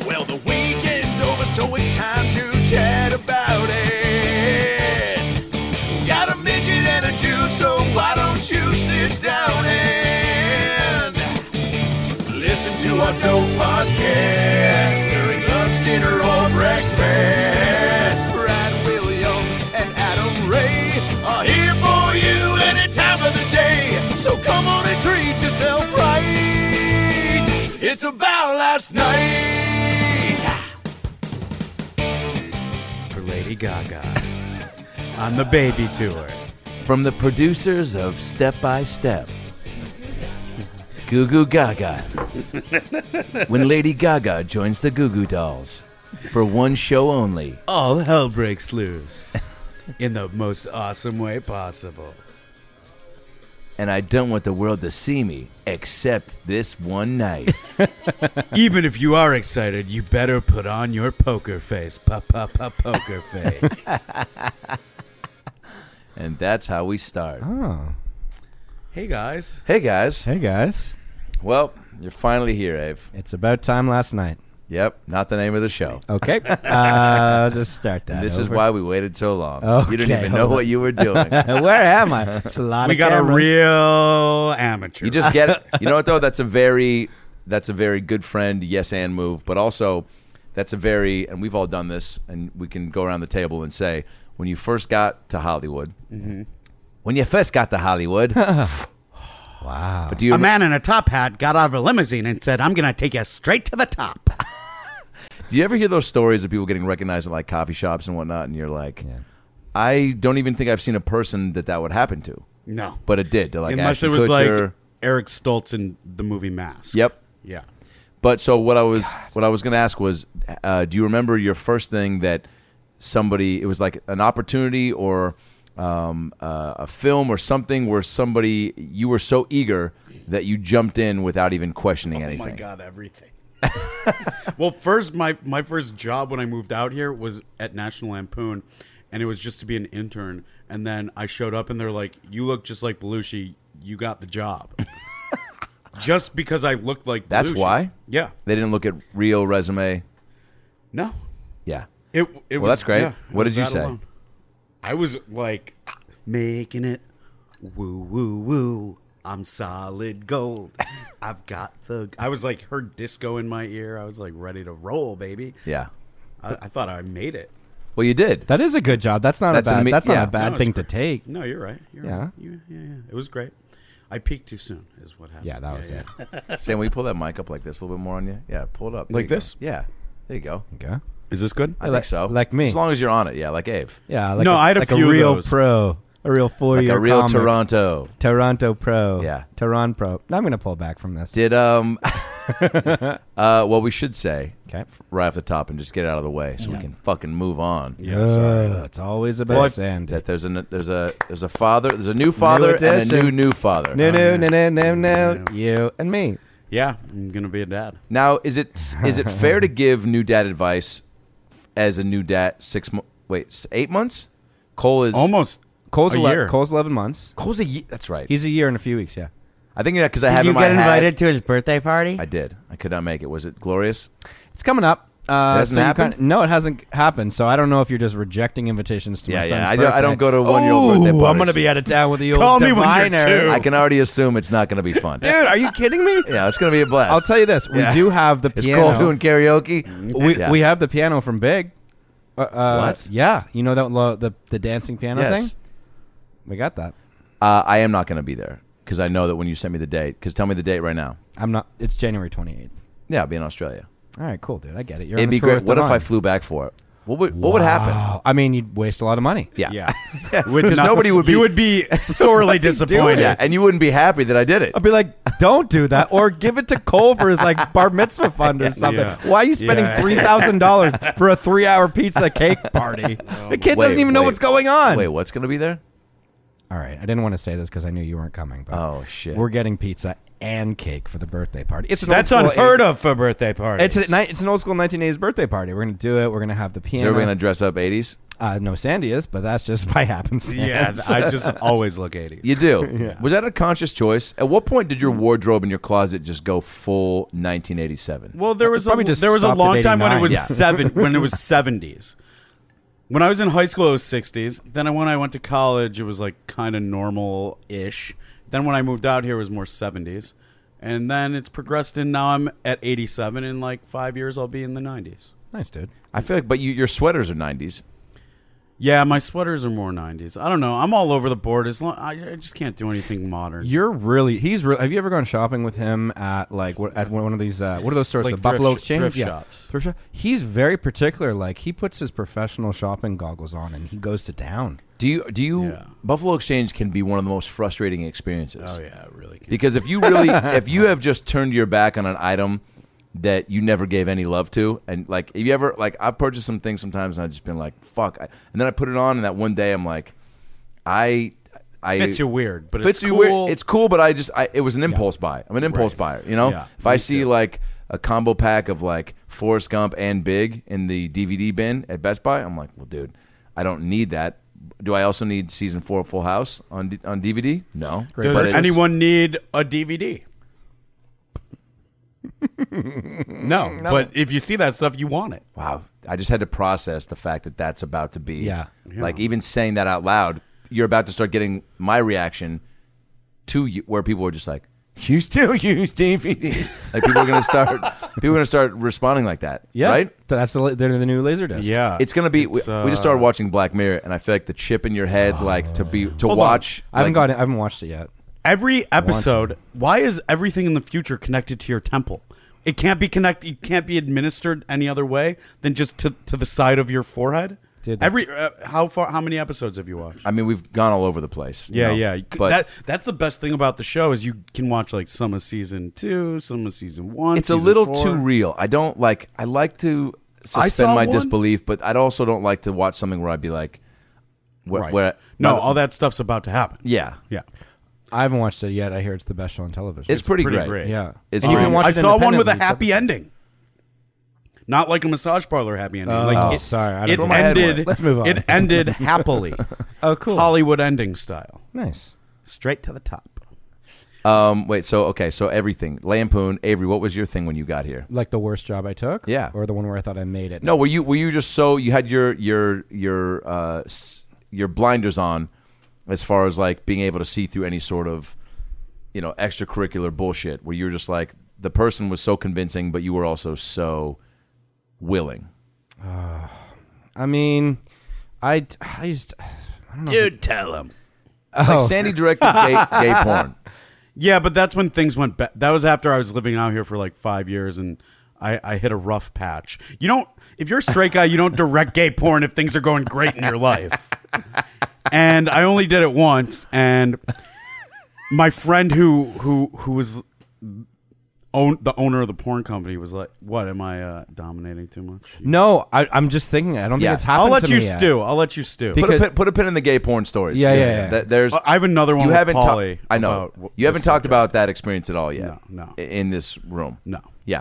Well, the weekend's over, so it's time to chat about it. Got a midget and a Jew, so why don't you sit down and listen to our dope podcast during lunch, dinner, or breakfast. Brad Williams and Adam Ray are here for you any time of the day. So come on and treat yourself right. It's about last night. For Lady Gaga on the baby tour. From the producers of Step by Step, Goo Goo Gaga. When Lady Gaga joins the Goo Goo Dolls for one show only. All hell breaks loose in the most awesome way possible. And I don't want the world to see me except this one night. Even if you are excited, you better put on your poker face. Poker face. And that's how we start. Oh. Hey, guys. Hey, guys. Hey, guys. Well, you're finally here, Ave. It's about time last night. Yep, not the name of the show. Okay. I'll just start that. This is over. why we waited so long. Okay, You didn't even know hold on. what you were doing. Where am I? It's a lot We of got cameras. a real amateur. You just get it. You know what, though? That's a very good friend, yes and move. But also, that's a very, and we've all done this, and we can go around the table and say, when you first got to Hollywood, when you first got to Hollywood, Wow. but do you a man in a top hat got out of a limousine and said, I'm going to take you straight to the top. do you ever hear those stories of people getting recognized at like coffee shops and whatnot, and you're like, Yeah. I don't even think I've seen a person that would happen to, No. but it did. They're like Unless Ashton it was Kutcher. like Eric Stoltz in the movie Mask. Yep. Yeah. But so what I was going to ask was, do you remember your first thing that somebody? It was like an opportunity or a film or something where somebody you were so eager that you jumped in without even questioning anything. Oh, my God, everything. Well, first, my first job when I moved out here was at National Lampoon, and it was just to be an intern. And then I showed up, and they're like, you look just like Belushi. You got the job. Just because I looked like Belushi. That's why? Yeah. They didn't look at real resume. No. Yeah. It Well, was, that's great. yeah, it What was did you that say? alone. I was like, making it woo, woo, woo. I'm solid gold. I've got the... I was like, heard disco in my ear. I was like, ready to roll, baby. Yeah. I thought I made it. Well, you did. That is a good job. That's not That's a bad. an ama- That's not yeah. a bad No, thing it's to great. take. No, you're right. You're Yeah. right. Yeah. It was great. I peaked too soon is what happened. Yeah, that was it. Sam, will you pull that mic up like this a little bit more on you? Yeah, pull it up. There Like you go. this? Yeah. There you go. Okay. Is this good? I think so. like me. As long as you're on it. Yeah, like Ave. Yeah. Like No, I had a like few of real those. pro, a real 4-year Like a real comic. Toronto. Toronto pro. Yeah. Toronto pro. Now I'm going to pull back from this. Did well, we should say Okay. right off the top and just get it out of the way so we can fucking move on. Yeah, sorry. It's always about Sandy. That there's a father, there's a new father and a addition. new father. No. You and me. Yeah, I'm going to be a dad. Now, is it fair to give new dad advice as a new dad 8 months? Cole is Almost Cole's a year. Cole's 11 months. Cole's a year. That's right. He's a year in a few weeks. Yeah. I think because I have in my head. to his birthday party? I did. I could not make it. Was it glorious? It's coming up. hasn't so you happened? no, it hasn't happened. So I don't know if you're just rejecting invitations to my son's I birthday. don't go to 1-year-old birthday parties. I'm going to be out of town with the old Call me when you're diviner. two. I can already assume it's not going to be fun. Dude, are you kidding me? Yeah, it's going to be a blast. I'll tell you this. We Yeah. do have the Is piano. Cole doing karaoke? Yeah. We have the piano from Big. What? Yeah. You know that the dancing piano Yes. thing? We got that. I am not going to be there because I know that when you send me the date. Because tell me the date right now. I'm not. It's January 28th. Yeah, I'll be in Australia. All right, cool, dude. I get it. You're It'd on be a tour great. with What if Devon. I flew back for it? What would happen? Wow. I mean, you'd waste a lot of money. Yeah. Yeah. Because nobody would be. You would be sorely disappointed. Yeah, and you wouldn't be happy that I did it. I'd be like, don't do that, or give it to Cole for his like bar mitzvah fund or something. Yeah. Why are you spending Yeah. $3,000 for a 3-hour pizza cake party? The kid doesn't even know what's going on. Wait, what's going to be there? All right, I didn't want to say this because I knew you weren't coming. But Oh, shit. we're getting pizza and cake for the birthday party. It's an That's old school unheard of for birthday parties. It's an old school 1980s birthday party. We're gonna do it. We're gonna have the Is piano. everybody going to dress up 80s? No, Sandy is, but that's just by happenstance. Yeah, I just always look 80s. You do. Was that a conscious choice? At what point did your wardrobe in your closet just go full 1987? Well, there was Probably just a stopped long at time when it 89. was Yeah. when it was 70s. When I was in high school, it was 60s. Then when I went to college, it was like kind of normal-ish. Then when I moved out here, it was more 70s. And then it's progressed, and now I'm at 87. In like 5 years, I'll be in the 90s. Nice, dude. I feel like, but your sweaters are 90s. Yeah, my sweaters are more 90s. I don't know. I'm all over the board. I just can't do anything modern. Have you ever gone shopping with him at at one of these what are those stores? Like The Buffalo thrift Exchange? shops. Thrift shop. He's very particular. Like he puts his professional shopping goggles on and he goes to town. Do you Yeah. Buffalo Exchange can be one of the most frustrating experiences. Oh yeah, it really can. Because if you have just turned your back on an item that you never gave any love to, and like if you ever I've purchased some things sometimes and I've just been like fuck, and then I put it on and that one day I'm like I fits you weird, but fits it's you cool. weird. It's cool, but it was an impulse buy. I'm an impulse buyer, you know. Yeah, if I me see too. like a combo pack of like Forrest Gump and Big in the DVD bin at Best Buy, I'm like, well, dude, I don't need that. Do I also need season 4 of Full House on DVD? No. Great. Does But it's- anyone need a DVD? No, but if you see that stuff, you want it. Wow, I just had to process the fact that that's about to be. Yeah. Like even saying that out loud, you're about to start getting my reaction to you, where people are just like, "You still use DVD?" Like people are gonna start responding like that. Yeah. Right. So they're the new Laserdisc. Yeah, It's gonna be. We It's, just started watching Black Mirror, and I feel like the chip in your head, like to Hold watch. I haven't like, I haven't watched it yet. every episode. Why is everything in the future connected to your temple? It can't be connected. You can't be administered any other way than just to the side of your forehead. Dude, How many episodes have you watched? I mean, we've gone all over the place. you Yeah, know? yeah. But That's the best thing about the show is you can watch like some of season 2, some of season 1. it's a season little 4. too real. I don't like. I like to I suspend saw my one- disbelief, but I also don't like to watch something where I'd be like, Right. where No, all that stuff's about to happen. yeah, Yeah. I haven't watched it yet. I hear it's the best show on television. it's pretty, pretty great. great. yeah. It's And you pretty- can watch I it saw one with a independently. happy ending. Not like a massage parlor happy ending. Sorry, I don't It know. my head ended. went. Let's move on. It ended happily. Oh, cool. Hollywood ending style. Nice. Straight to the top. Wait, so everything. Lampoon, Avery, what was your thing when you got here? Like the worst job I took? Yeah. Or the one where I thought I made it? No, were you just so you had your blinders on as far as like being able to see through any sort of extracurricular bullshit where you're just like the person was so convincing, but you were also so willing. I mean, I don't know. Dude, tell him. Like Sandy directed gay porn. Yeah, but that's when things went bad. That was after I was living out here for like 5 years, and I hit a rough patch. If you're a straight guy, you don't direct gay porn if things are going great in your life. And I only did it once, and my friend who was the owner of the porn company was like, "What, am I dominating too much?" No, I'm just thinking. I don't Yeah. think it's happened I'll let to you me yet. stew. I'll let you stew. Because- Put a pin in the gay porn stories. Yeah, 'cause yeah, yeah. There's I have another one you with haven't Pauly I know about you haven't this talked subject. about that experience at all yet. No. In this room. No. Yeah.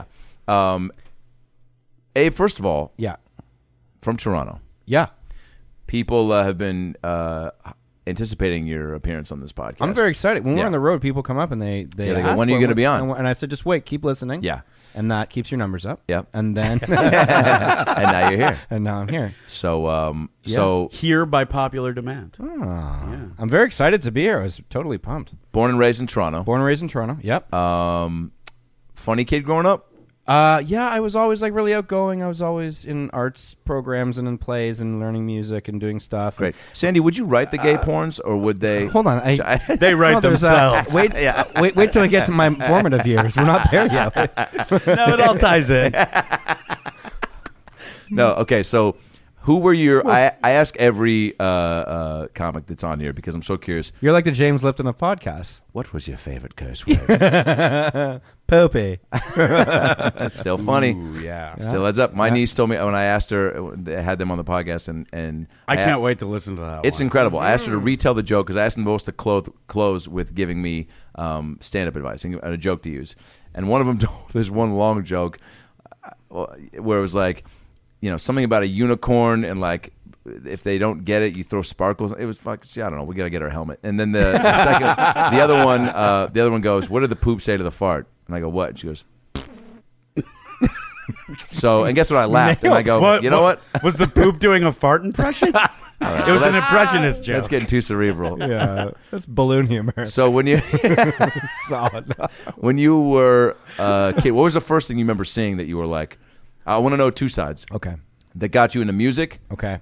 Abe, first of all, Yeah. from Toronto, Yeah. people have been anticipating your appearance on this podcast. I'm very excited. When Yeah. we're on the road, people come up and they they go, ask "When are you for gonna be on?" And I said, just wait, keep listening. Yeah. And that keeps your numbers up. Yep. And then And now you're here. and now I'm here. So Yeah. Here by popular demand. Oh. I'm very excited to be here. I was totally pumped. born and raised in Toronto. Born and raised in Toronto. Yep. Funny kid growing up. Yeah, I was always like really outgoing. I was always in arts programs and in plays and learning music and doing stuff. Great. Sandy, would you write the gay porns or would they? Hold on. They write No, there's, themselves. wait till I get to my formative years. We're not there yet. No, it all ties in. No. Okay. So, who were your? I ask every comic that's on here because I'm so curious. You're like the James Lipton of podcasts. What was your favorite curse word? Poopy. That's still funny. Ooh, yeah. Still heads up. My niece told me when I asked her, I had them on the podcast, and I can't wait to listen to that. It's one. incredible. I asked her to retell the joke because I asked them both to close with giving me stand-up advice and a joke to use. And one of them told this one long joke where it was like, something about a unicorn and like if they don't get it, you throw sparkles. It was fucking. I don't know. We gotta get our helmet. And then the second, the other one goes, "What did the poop say to the fart?" And I go, "What?" And she goes. So, and guess what? I laughed and I go, you know what? Was the poop doing a fart impression? It was an impressionist joke. That's getting too cerebral. Yeah, that's balloon humor. So when you Solid. when you were a kid, what was the first thing you remember seeing that you were like, I want to know two sides Okay. that got you into music? Okay.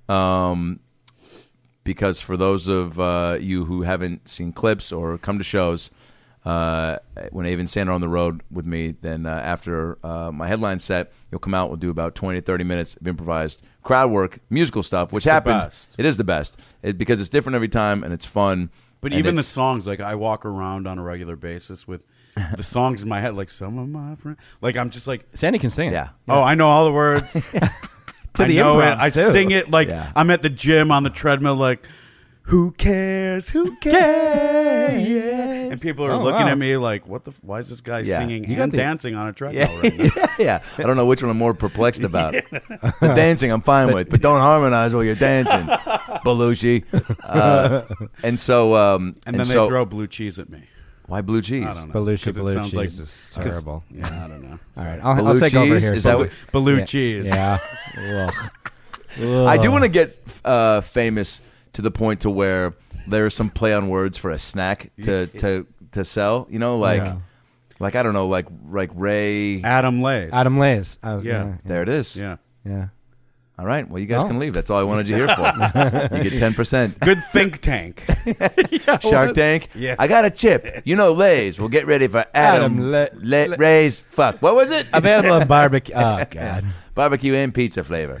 Because for those of you who haven't seen clips or come to shows, when Ava and Sand are on the road with me, then after my headline set, you'll come out. We'll do about 20 to 30 minutes of improvised crowd work, musical stuff, which happened. Best. It is the best because it's different every time and it's fun. But and even the it's- songs, like I walk around on a regular basis with the songs in my head, like some of my friends. Like I'm just like, Sandy can sing it. yeah. oh, I know all the words. To I the know improvs, it. I too. sing it like Yeah. I'm at the gym on the treadmill, like, who cares? Who cares? And people are Oh, looking wow. at me like, what the? Why is this guy Yeah. singing You got and the- dancing on a treadmill right now? Yeah, I don't know which one I'm more perplexed about. The dancing I'm fine with, but don't harmonize while you're dancing, Belushi. And so, And then they so, throw blue cheese at me. why blue cheese? I don't know. Belushi 'Cause it blue sounds cheese like- is terrible. Yeah, I don't know. All right, Sorry. I'll Blue take over cheese? here. Is that what- Blue Yeah. cheese. Yeah. Ugh. I do want to get famous to the point to where there's some play on words for a snack to sell. You know, like Yeah. like I don't know, like Ray. Adam Lays. Adam Lays. I was Yeah. gonna- There it is. Yeah. Yeah. All right. Well, you guys Oh. can leave. That's all I wanted you here for. You get 10%. Good think tank. Shark Tank. Yeah. I got a chip. You know, Lay's. We'll get ready for Adam Adam Ray's. Fuck. What was it? Available on barbecue. Oh God. Barbecue and pizza flavor.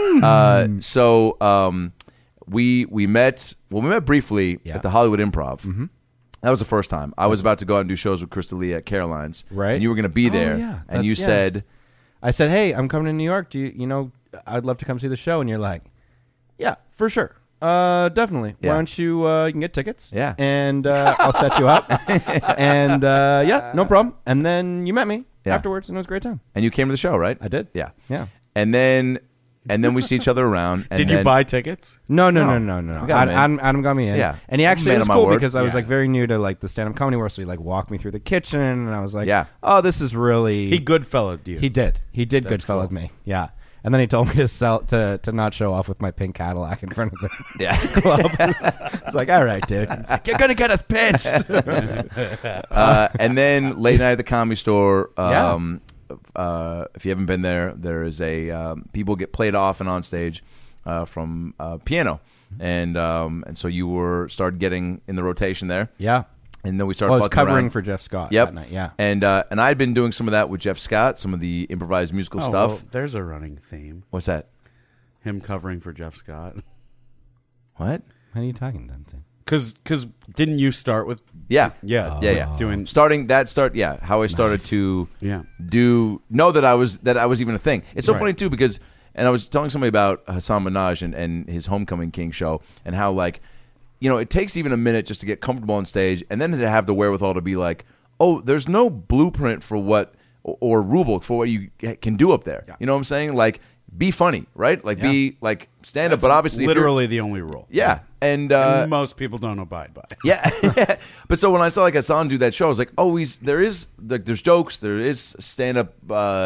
We met. Well, we met briefly Yeah. at the Hollywood Improv. Mm-hmm. That was the first time. I was about to go out and do shows with Krista Lee at Caroline's. Right. And you were going to be there. yeah. And you That's- yeah. said, I said, "Hey, I'm coming to New York. Do you know? I'd love to come see the show." And you're like, "Yeah, for sure. Definitely. Yeah. Why don't you? You can get tickets. Yeah. and I'll set you up. And yeah, no problem. And then you met me Yeah. afterwards, and it was a great time. and you came to the show, right? I did. Yeah. Yeah. And then we see each other around. And Did you then- buy tickets? No. I got him Adam got me in. Yeah. And he actually Man it was of my cool word. because I was Yeah. like very new to like the stand up comedy world, so he like walked me through the kitchen, and I was like, Yeah. oh, this is really He Goodfella you. He did. He did That's Goodfellas with cool. me. Yeah. And then he told me to sell to not show off with my pink Cadillac in front of the Yeah. club. It's like, all right, dude. He's like, you're gonna get us pitched. And then late night at the Comedy Store. Yeah. If you haven't been there, there is a people get played off and on stage from piano, and so you started getting in the rotation there, Yeah. and then we started. Well, I was fucking covering around. for Jeff Scott Yep. that night. Yeah. And I'd been doing some of that with Jeff Scott, some of the improvised musical Oh, stuff. well, there's a running theme. What's that? Him covering for Jeff Scott. What? What are you talking about? Because didn't you start with? Yeah. Yeah. Yeah. Doing. How I started to Yeah. know that I was even a thing. It's so Right. funny too because, and I was telling somebody about Hassan Minhaj and his Homecoming King show and how like, you know, it takes even a minute just to get comfortable on stage and then to have the wherewithal to be like, oh, there's no blueprint for what or rule book for what you can do up there. Yeah. You know what I'm saying? Like, be funny, right? Like, Yeah. be like stand up, but obviously, if you're- literally the only rule. yeah, and And most people don't abide by. yeah, but so when I saw like Hassan do that show, I was like, oh, there's jokes, there is stand up,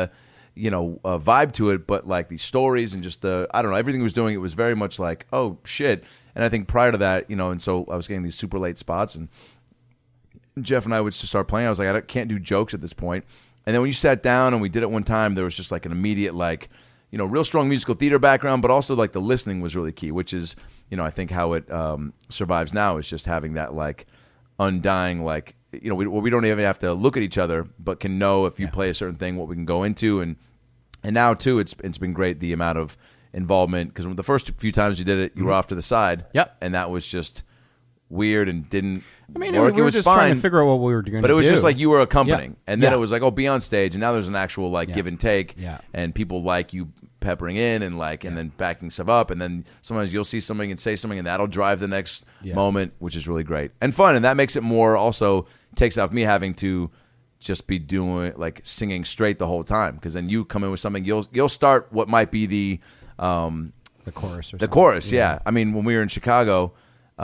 vibe to it, but like the stories and just I don't know, everything he was doing, it was very much like, oh shit. And I think prior to that, and so I was getting these super late spots, and Jeff and I would just start playing. I was like, I can't do jokes at this point. And then when you sat down and we did it one time, there was just like an immediate real strong musical theater background, but also like the listening was really key, which is, I think how it survives now is just having that like undying, we don't even have to look at each other, but can know if you play a certain thing, what we can go into. And now too, it's been great, the amount of involvement, because the first few times you did it, you were off to the side. Yep. And that was just weird and didn't I mean, work. we It were was just fine. trying to figure out what we were going to do. But it was just like you were accompanying. Yeah. And then Yeah. it was like, oh, be on stage. And now there's an actual Yeah. give and take. Yeah. And people like you peppering in and and then backing stuff up. And then sometimes you'll see something and say something and that'll drive the next Yeah. moment, which is really great. And fun. And that makes it more also takes off me having to just be doing singing straight the whole time. Because then you come in with something, you'll start what might be the The chorus or The something. chorus, yeah. I mean, when we were in Chicago,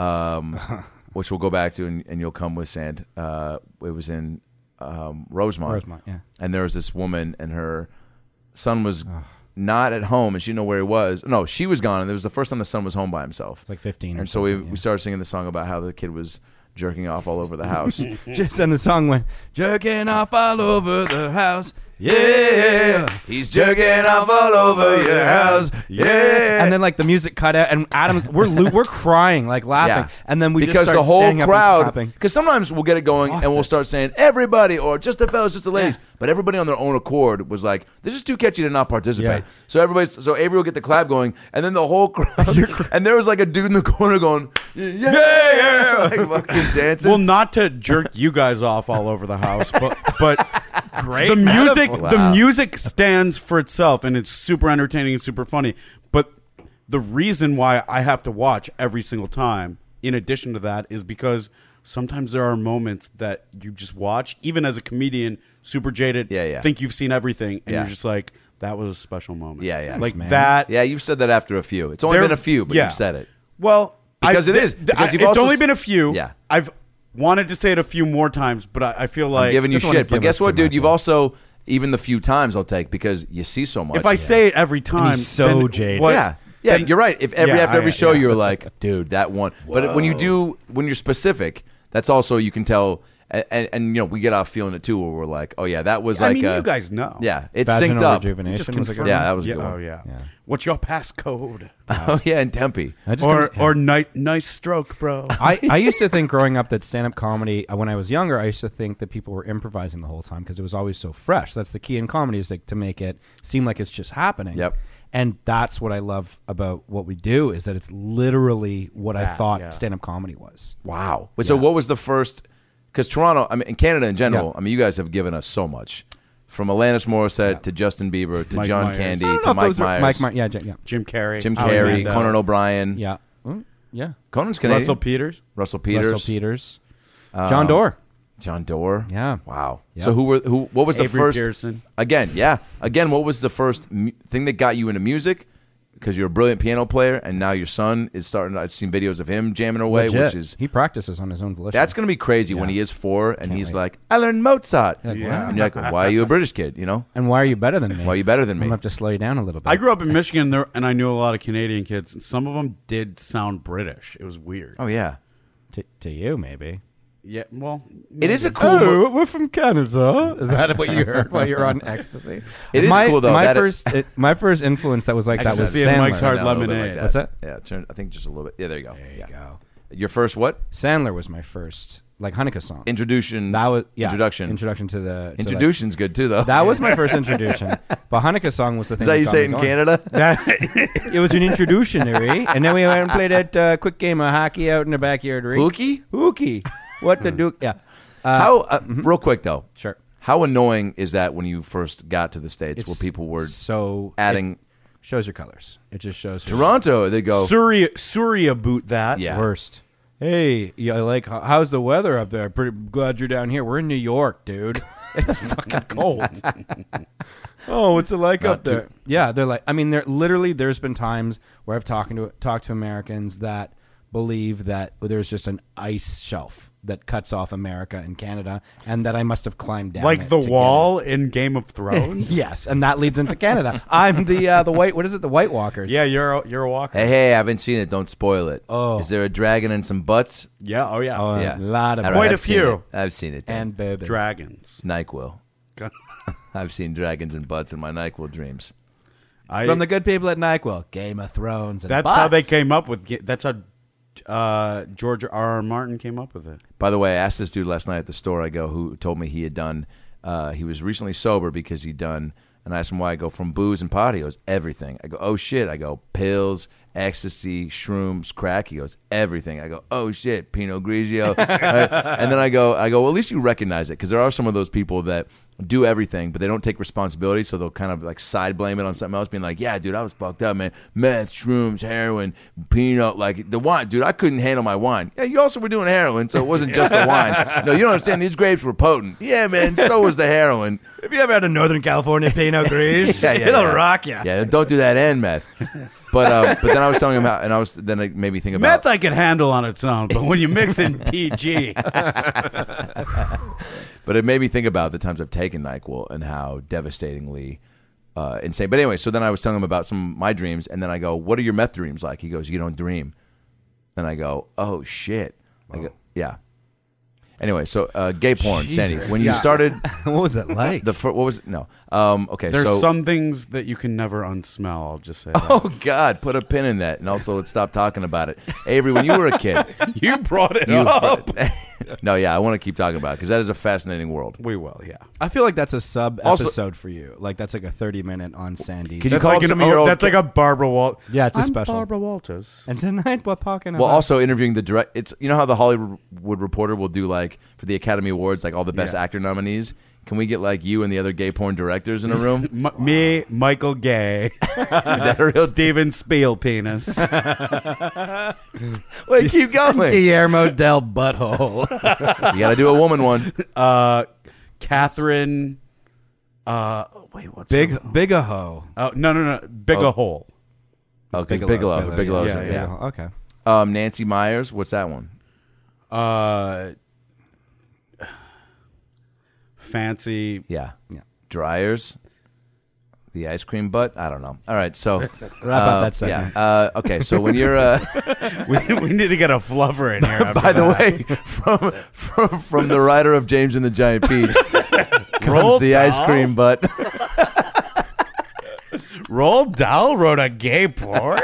which we'll go back to, and you'll come with Sand. It was in Rosemont. Rosemont, yeah. And there was this woman, and her son was not at home, and she didn't know where he was. No, she was gone, and it was the first time the son was home by himself. It's like 15 or And so we something, yeah. started singing the song about how the kid was jerking off all over the house. Just and the song went jerking off all over the house. Yeah, He's jerking off all over your house. Yeah. and then like the music cut out, and Adam, we're crying, like laughing, Yeah. and then we because just start the whole standing up and crowd, clapping. because sometimes we'll get it going Lost and we'll it. start saying everybody or just the fellas, just the ladies, but everybody on their own accord was like, "This is too catchy to not participate." Yeah. So Avery will get the clap going, and then the whole crowd, and there was like a dude in the corner going, "Yeah, like fucking dancing." Well, not to jerk you guys off all over the house, but Great the music metaphor. the Wow. music stands for itself, and it's super entertaining and super funny. But the reason why I have to watch every single time, in addition to that, is because sometimes there are moments that you just watch, even as a comedian, super jaded, Yeah. think you've seen everything, and Yeah. you're just like, that was a special moment. Yeah. like man. that. Yeah, you've said that after a few. It's only There- been a few, but yeah. you've said it. Well, Because it is. Because you've it's also only s- been a few. Yeah. I've wanted to say it a few more times, but I feel like I'm giving you just wanna shit, but give guess us what, too dude? much, You've yeah. also even the few times I'll take because you see so much. if I say it every time, he's so then jaded. what- Yeah, then- you're right. If Yeah, after every show yeah. you're like, dude, that one. But when you're specific, that's also you can tell, and you know we get off feeling it too, where we're like, oh yeah, that was I like, mean, you guys know. yeah, it's Vaginal synced up. rejuvenation Just was a good confirm. Yeah, one. that was a good one. Oh yeah. Yeah. What's your passcode? Oh yeah, in Tempe. That just Or comes- nice stroke, bro. I used to think growing up that stand-up comedy, when I was younger, I used to think that people were improvising the whole time because it was always so fresh. That's the key in comedy, is like to make it seem like it's just happening. Yep. And that's what I love about what we do, is that it's literally what I That, thought yeah. stand-up comedy was. Wow. So what was the first? Because Toronto, I mean, in Canada in general, Yeah. I mean, you guys have given us so much, from Alanis Morissette to Justin Bieber to Mike John Myers. Candy I don't know to if Mike those were- Myers, yeah. Jim Carrey. Jim Howie Carrey, Mandel, Conan O'Brien. Yeah. Yeah. Conan's Canadian. Russell Peters. Russell Peters. Russell Peters. John Doerr. John Doerr. Yeah. Wow. Yep. So what was the Avery first? Pearson. Again, what was the first thing that got you into music? Because you're a brilliant piano player, and now your son is starting. I've seen videos of him jamming away, Legit. which is He practices on his own volition. that's going to be crazy when Yeah. he is 4 and he's wait. like, I learned Mozart. Like, Yeah. wow. And you're like, why are you a British kid? You know, And why are you better than me? why are you better than I'm me? gonna have to slow you down a little bit. I grew up in Michigan, and I knew a lot of Canadian kids, and some of them did sound British. It was weird. Oh yeah, to you, maybe. Yeah, well, it is a cool. mo- we're from Canada. Is that what you heard while you were on ecstasy? It is my, cool, though, My that my first influence that was like that was Ecstasy and Mike's Sandler. Hard Down a little bit Lemonade. What's that? Yeah, turn. I think just a little bit. Yeah, there you go. There you go. Your first what? Sandler was my first like Hanukkah song. Introduction. That was introduction. Introduction to the to Introduction's good too, though. that was my first introduction. But Hanukkah song was the thing. Is that how you got say me it in going. Canada? It was an introductionary, and then we went and played that quick game of hockey out in the backyard rink. Hookie. What the duke? Yeah. How? Real quick though. Sure. How annoying is that when you first got to the States, It's where people were so adding it shows your colors. It just shows Toronto? They go. Surya boot that. Yeah. Worst. Hey, yeah, like how's the weather up there? Pretty glad you're down here. We're in New York, dude. It's fucking cold. Oh, what's it like Not up there? too- Yeah, they're like. I mean, they're literally. There's been times where I've talked to Americans that believe that there's just an ice shelf that cuts off America and Canada, and that I must have climbed down Like it the to get wall in Game of Thrones. it. Yes, and that leads into Canada. I'm the white. What is it? The White Walkers. Yeah, you're a walker. Hey, I haven't seen it. Don't spoil it. Oh. Is there a dragon and some butts? Yeah, oh yeah. Oh, Yeah. a lot of All Quite a I've seen few. it. I've seen it. Dan. and babies. Dragons. NyQuil. I've seen dragons and butts in my NyQuil dreams. From the good people at NyQuil, Game of Thrones. And That's how they butts. came up with. That's how George R.R. Martin came up with it. By the way, I asked this dude last night at the store, who told me he had done, he was recently sober because he'd done, and I asked him why. I go, from booze and pot. He goes, everything. I go, oh shit. I go, pills, ecstasy, shrooms, crack. He goes, everything. I go, oh shit, Pinot Grigio. Right? And then I go, well, at least you recognize it, because there are some of those people that do everything, but they don't take responsibility, so they'll kind of like side blame it on something else, being like, yeah, dude, I was fucked up, man. Meth, shrooms, heroin, peanut, like the wine. Dude, I couldn't handle my wine. Yeah, you also were doing heroin, so it wasn't just the wine. No, you don't understand. These grapes were potent. Yeah, man, so was the heroin. Have you ever had a Northern California Pinot Gris? It'll rock you. Yeah, don't do that and meth. But then I was telling him how, and then it made me think about Meth I can handle on its own, but when you mix in PG, but it made me think about the times I've taken NyQuil and how devastatingly insane. But anyway, so then I was telling him about some of my dreams, and then I go, "What are your meth dreams like?" He goes, "You don't dream." And I go, "Oh shit!" I go, "Yeah." Anyway, so gay porn, Sandy. When you started, what was it like? what was it? No. Okay. there's some things that you can never unsmell. I'll just say that. Oh God, put a pin in that, and also let's stop talking about it. Avery, when you were a kid, You brought it up. no, yeah, I want to keep talking about it because that is a fascinating world. We will, yeah. I feel like that's a sub Also- episode for you. Like that's like a 30-minute on Sandy. Can you That's call like, up some of your old that's like a Barbara Walters. Yeah, it's a I'm special. Barbara Walters. And tonight we're talking about. Well, also interviewing the direct. It's you know how the Hollywood Reporter will do like for the Academy Awards, like all the best Yeah. actor nominees. Can we get like you and the other gay porn directors in a room? Me, Michael Gay, Is that a real? Steven Spiel penis. Wait, keep going. Guillermo del Butthole. You got to do a woman one. Catherine. Wait, what's Big her- Bigaho. Oh no, big a hole. Oh, because Bigelow's yeah, in it. yeah. Okay. Nancy Myers. What's that one? Fancy. Yeah. Yeah. Dryers. The ice cream butt. I don't know. All right, so Wrap up that segment. Yeah. Okay, so when you're We need to get a fluffer in here. after by the that. way, from the writer of James and the Giant Peach comes Roald the ice Dahl? cream butt. Roald Dahl wrote a gay porn,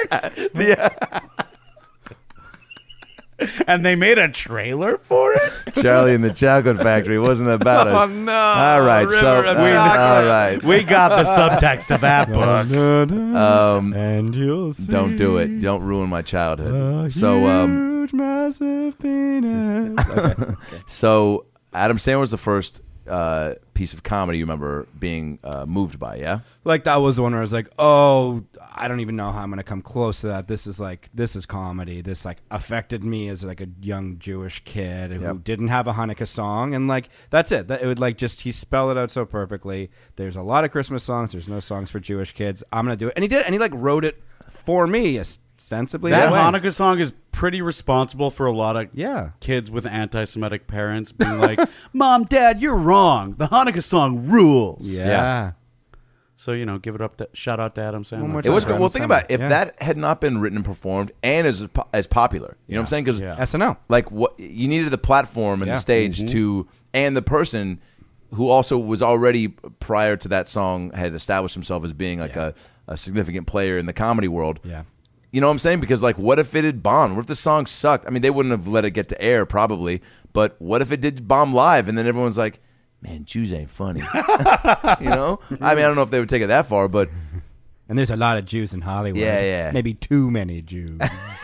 and they made a trailer for it. Charlie and the Chocolate Factory wasn't about us. Oh, no. All right, so River of Chocolate. all right. We got the subtext of that book. And you'll see. Don't do it. Don't ruin my childhood. a So huge, massive penis. Okay. so Adam Sandler was the first piece of comedy you remember being moved by, yeah? Like that was the one where I was like, oh, I don't even know how I'm going to come close to that. This is comedy. This like affected me as like a young Jewish kid who Yep. didn't have a Hanukkah song. And like, that's it. It would like just, he spelled it out so perfectly. There's a lot of Christmas songs. There's no songs for Jewish kids. I'm going to do it. And he did. And he like wrote it for me ostensibly. That way. Hanukkah song is pretty responsible for a lot of Yeah. kids with anti-Semitic parents being like, "Mom, Dad, you're wrong. The Hanukkah song rules." Yeah. So give it up. Shout out to Adam Sandler. more It was Adam well. Think about it. If Sandler, yeah. that had not been written and performed and as popular, you know what I'm saying? Because Yeah. SNL. like what you needed the platform and Yeah. the stage to, and the person who also was already prior to that song had established himself as being like a significant player in the comedy world. Yeah. You know what I'm saying? Because like, what if it had bombed? What if the song sucked? I mean, they wouldn't have let it get to air probably, but what if it did bomb live and then everyone's like, man, Jews ain't funny. You know? I mean, I don't know if they would take it that far, but And there's a lot of Jews in Hollywood. Yeah, yeah. Maybe too many Jews.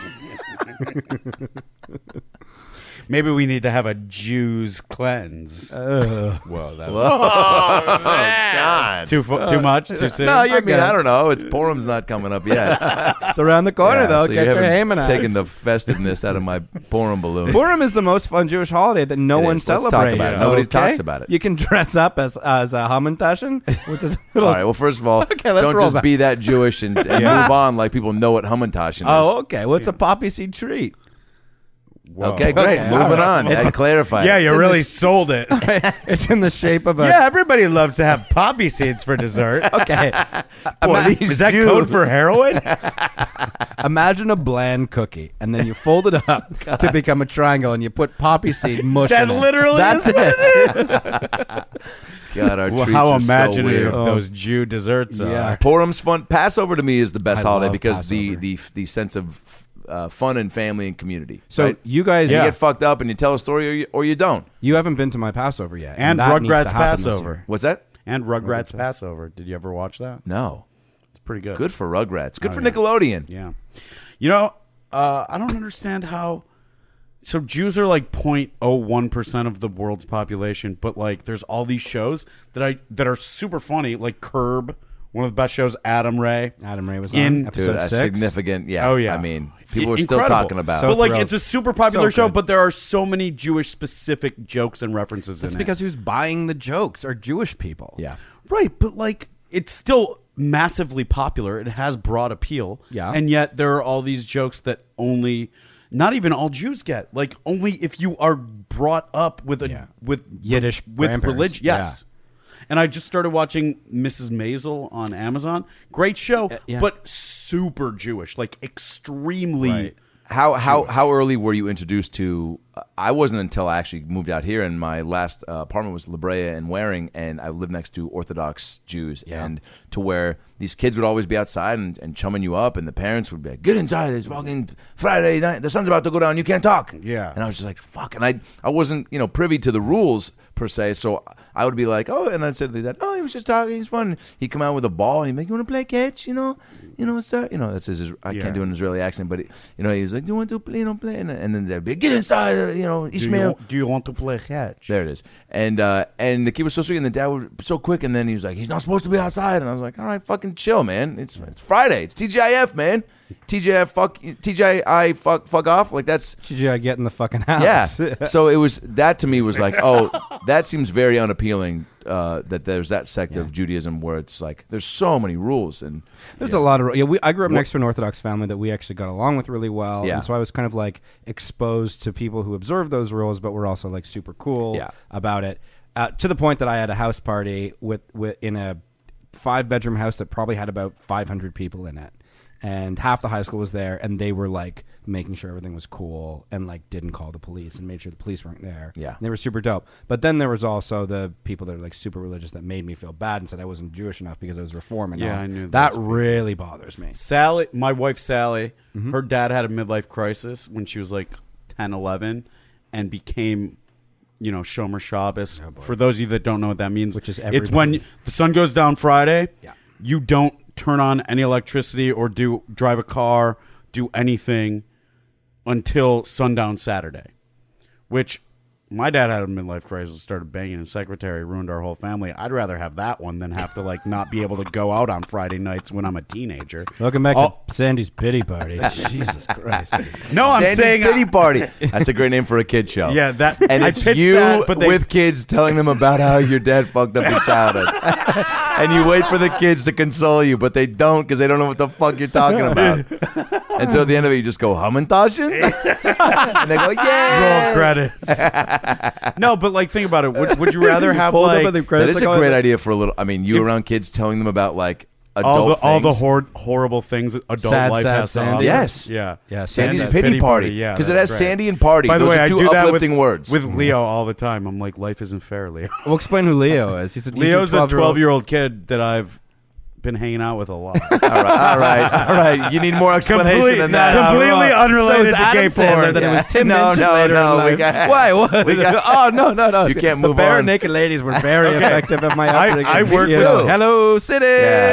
Maybe we need to have a Jews cleanse. Whoa, that was God. too much. Too soon. No, I mean, I don't know. It's Purim's not coming up yet. It's around the corner, Yeah, though. so you Get your haven't Haman taken the festiveness out of my Purim balloon. Purim is the most fun Jewish holiday that no It one is. Let's talk celebrates. about it. Nobody okay? talks about it. You can dress up as a Hamantashen, which is a little. All right. Well, first of all, Okay, let's don't roll just back. be that Jewish and move on like people know what Hamantashen is. Oh, okay. What's a poppy seed treat? Whoa. Okay, great. Okay, Moving all on. right. I clarify. Yeah, it. you in really the- sold it. It's in the shape of a. Yeah, everybody loves to have poppy seeds for dessert. Okay. Boy, these Is that Jews. code for heroin? Imagine a bland cookie, and then you fold it up to become a triangle, and you put poppy seed mush That in it. literally That's is what it. God, our treats How are so imaginative weird. those Jew desserts Yeah. are. Purim's fun. Passover to me is the best I holiday love because the Passover. sense of fun and family and community. So right? you guys, You get fucked up and you tell a story or you don't. you haven't been to my Passover yet, And that needs to Rugrats happen this Passover. year. What's that? And Rugrats Passover. Did you ever watch that? No. It's pretty good. Good for Rugrats. Good for yeah. Nickelodeon. Yeah. I don't understand how So Jews are like 0.01% of the world's population, but like there's all these shows that are super funny, like Curb, one of the best shows. Adam Ray was in on episode Dude, a 6. significant. Yeah. Oh, yeah. I mean, people are still Incredible. talking about. So but like thrilled. it's a super popular So show, good. but there are so many Jewish specific jokes and references That's in because it. who's buying the jokes are Jewish people. Yeah. Right, but like it's still massively popular. It has broad appeal. Yeah. And yet there are all these jokes that only not even all Jews get. Like only if you are brought up with with Yiddish with grandparents. religion. Yes. And I just started watching Mrs. Maisel on Amazon. Great show, yeah. but super Jewish, like extremely. Right. How early were you introduced to? I wasn't until I actually moved out here, and my last apartment was La Brea and Waring, and I lived next to Orthodox Jews, and to where these kids would always be outside and chumming you up, and the parents would be like, "Get inside! It's fucking Friday night. The sun's about to go down. You can't talk." Yeah. and I was just like, "Fuck!" And I wasn't privy to the rules per se, so I would be like, "Oh," and I'd say to the dad, "Oh, he was just talking. He's fun." He'd come out with a ball, and he'd be like, "You want to play catch? What's that? That's his. I can't do an Israeli accent, but he was like, "Do you want to play? Play." And then they'd be, "Get inside!" Ishmael. Do you want to play catch? There it is. And the kid was so sweet, and the dad was so quick, and then he was like, "He's not supposed to be outside." And I was like, "All right, fucking chill, man. It's Friday. It's TGIF, man. TGI fuck off." Like that's TGI get in the fucking house. yeah. So it was that to me was like, oh, that seems very unappealing. That there's that sect of Judaism where it's like there's so many rules and There's a lot of I grew up next to an Orthodox family that we actually got along with really well, Yeah. and so I was kind of like exposed to people who observed those rules, but were also like super cool about it. To the point that I had a house party with in a 5-bedroom house that probably had about 500 people in it, and half the high school was there, and they were like making sure everything was cool and like didn't call the police and made sure the police weren't there. Yeah. And they were super dope. But then there was also the people that are like super religious that made me feel bad and said I wasn't Jewish enough because I was Reform and Yeah, all. I knew that those people. really bothers me. Sally, my wife Sally, her dad had a midlife crisis when she was like 10, 11 and became, Shomer Shabbos. For those of you that don't know what that means, Which is it's when everybody. the sun goes down Friday, Yeah. you don't turn on any electricity or drive a car, do anything until sundown Saturday, which my dad had a midlife crisis, started banging his secretary, ruined our whole family. I'd rather have that one than have to like not be able to go out on Friday nights when I'm a teenager. Welcome back Oh. to Sandy's pity party. Jesus Christ. No, I'm Sandy's saying pity party. That's a great name for a kid show. Yeah, that and I it's pitched you that, but with kids telling them about how your dad fucked up your childhood, and you wait for the kids to console you, but they don't because they don't know what the fuck you're talking about. And so at the end of it, you just go Hamilton, and they go, "Yeah." roll credits. No, but like think about it. Would you rather have Pulled up like at the That credits, is like, a oh, great idea for a little. I mean, you around kids telling them about like adult all the things. horrible things adult Sad, life sad has to Sandy. offer? Yes. Yeah. Yeah, Sandy's Sandy's pity party. Yeah, because it that's has great. Sandy and party. By the Those way, are I two do that uplifting words. with Leo all the time. I'm like, life isn't fair, Leo. We'll explain who Leo is. He's Leo's a 12-year-old 12-year-old kid that I've been hanging out with a lot. all right. You need more explanation than that. completely unrelated to gay porn. That it was Tim No, Minchin no, later no, in we life. got- Why? What? we got- Oh, no. You can't The move bare on. naked ladies were very effective at my upbringing. I worked You with- know, Hello, City.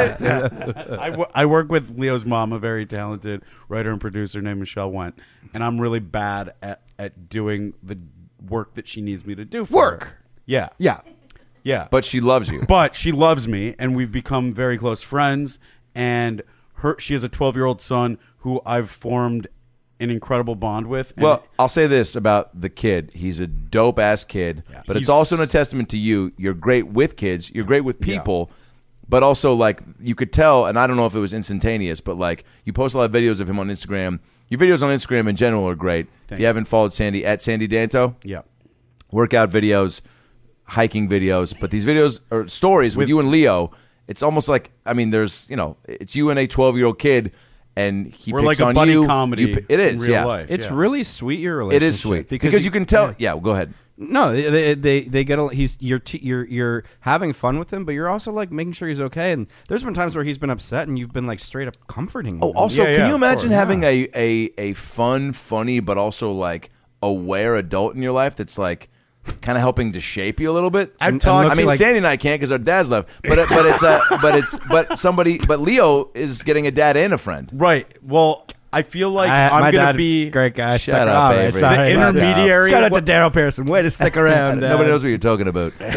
Yeah. I work with Leo's mom, a very talented writer and producer named Michelle Went, and I'm really bad at doing the work that she needs me to do for Work? her. Yeah. Yeah. But she loves you. But she loves me, and we've become very close friends. And she has a 12-year-old son who I've formed an incredible bond with. And Well, I'll say this about the kid. He's a dope-ass kid, but it's He's- also a testament to you. You're great with kids. You're great with people. But also, like, you could tell, and I don't know if it was instantaneous, but, like, you post a lot of videos of him on Instagram. Your videos on Instagram in general are great. If you haven't followed Sandy, at Sandy Danto, yeah. workout videos, hiking videos, but these videos are stories with you and Leo. It's almost like, I mean, there's, it's you and a 12-year-old kid, and he We're picks like a on buddy you. comedy It is, in real yeah. life. It's yeah. really sweet, your It relationship. is sweet because you can tell. Yeah, go ahead. No, they get you're having fun with him, but you're also like making sure he's okay. And there's been times where he's been upset, and you've been like straight up comforting. Oh, him. also, Yeah, can yeah, you of imagine course. having a fun, funny, but also like aware adult in your life that's like kind of helping to shape you a little bit? I've And talked. looks I mean, like- Sandy and I can't because our dads left, but Leo is getting a dad and a friend. Right. Well, I feel like my I'm gonna dad's be great guy. Shut Stuck- up, all right, Avery. sorry. the intermediary. Shout out to Daryl Pearson. Way to stick around. Nobody knows what you're talking about. Oh,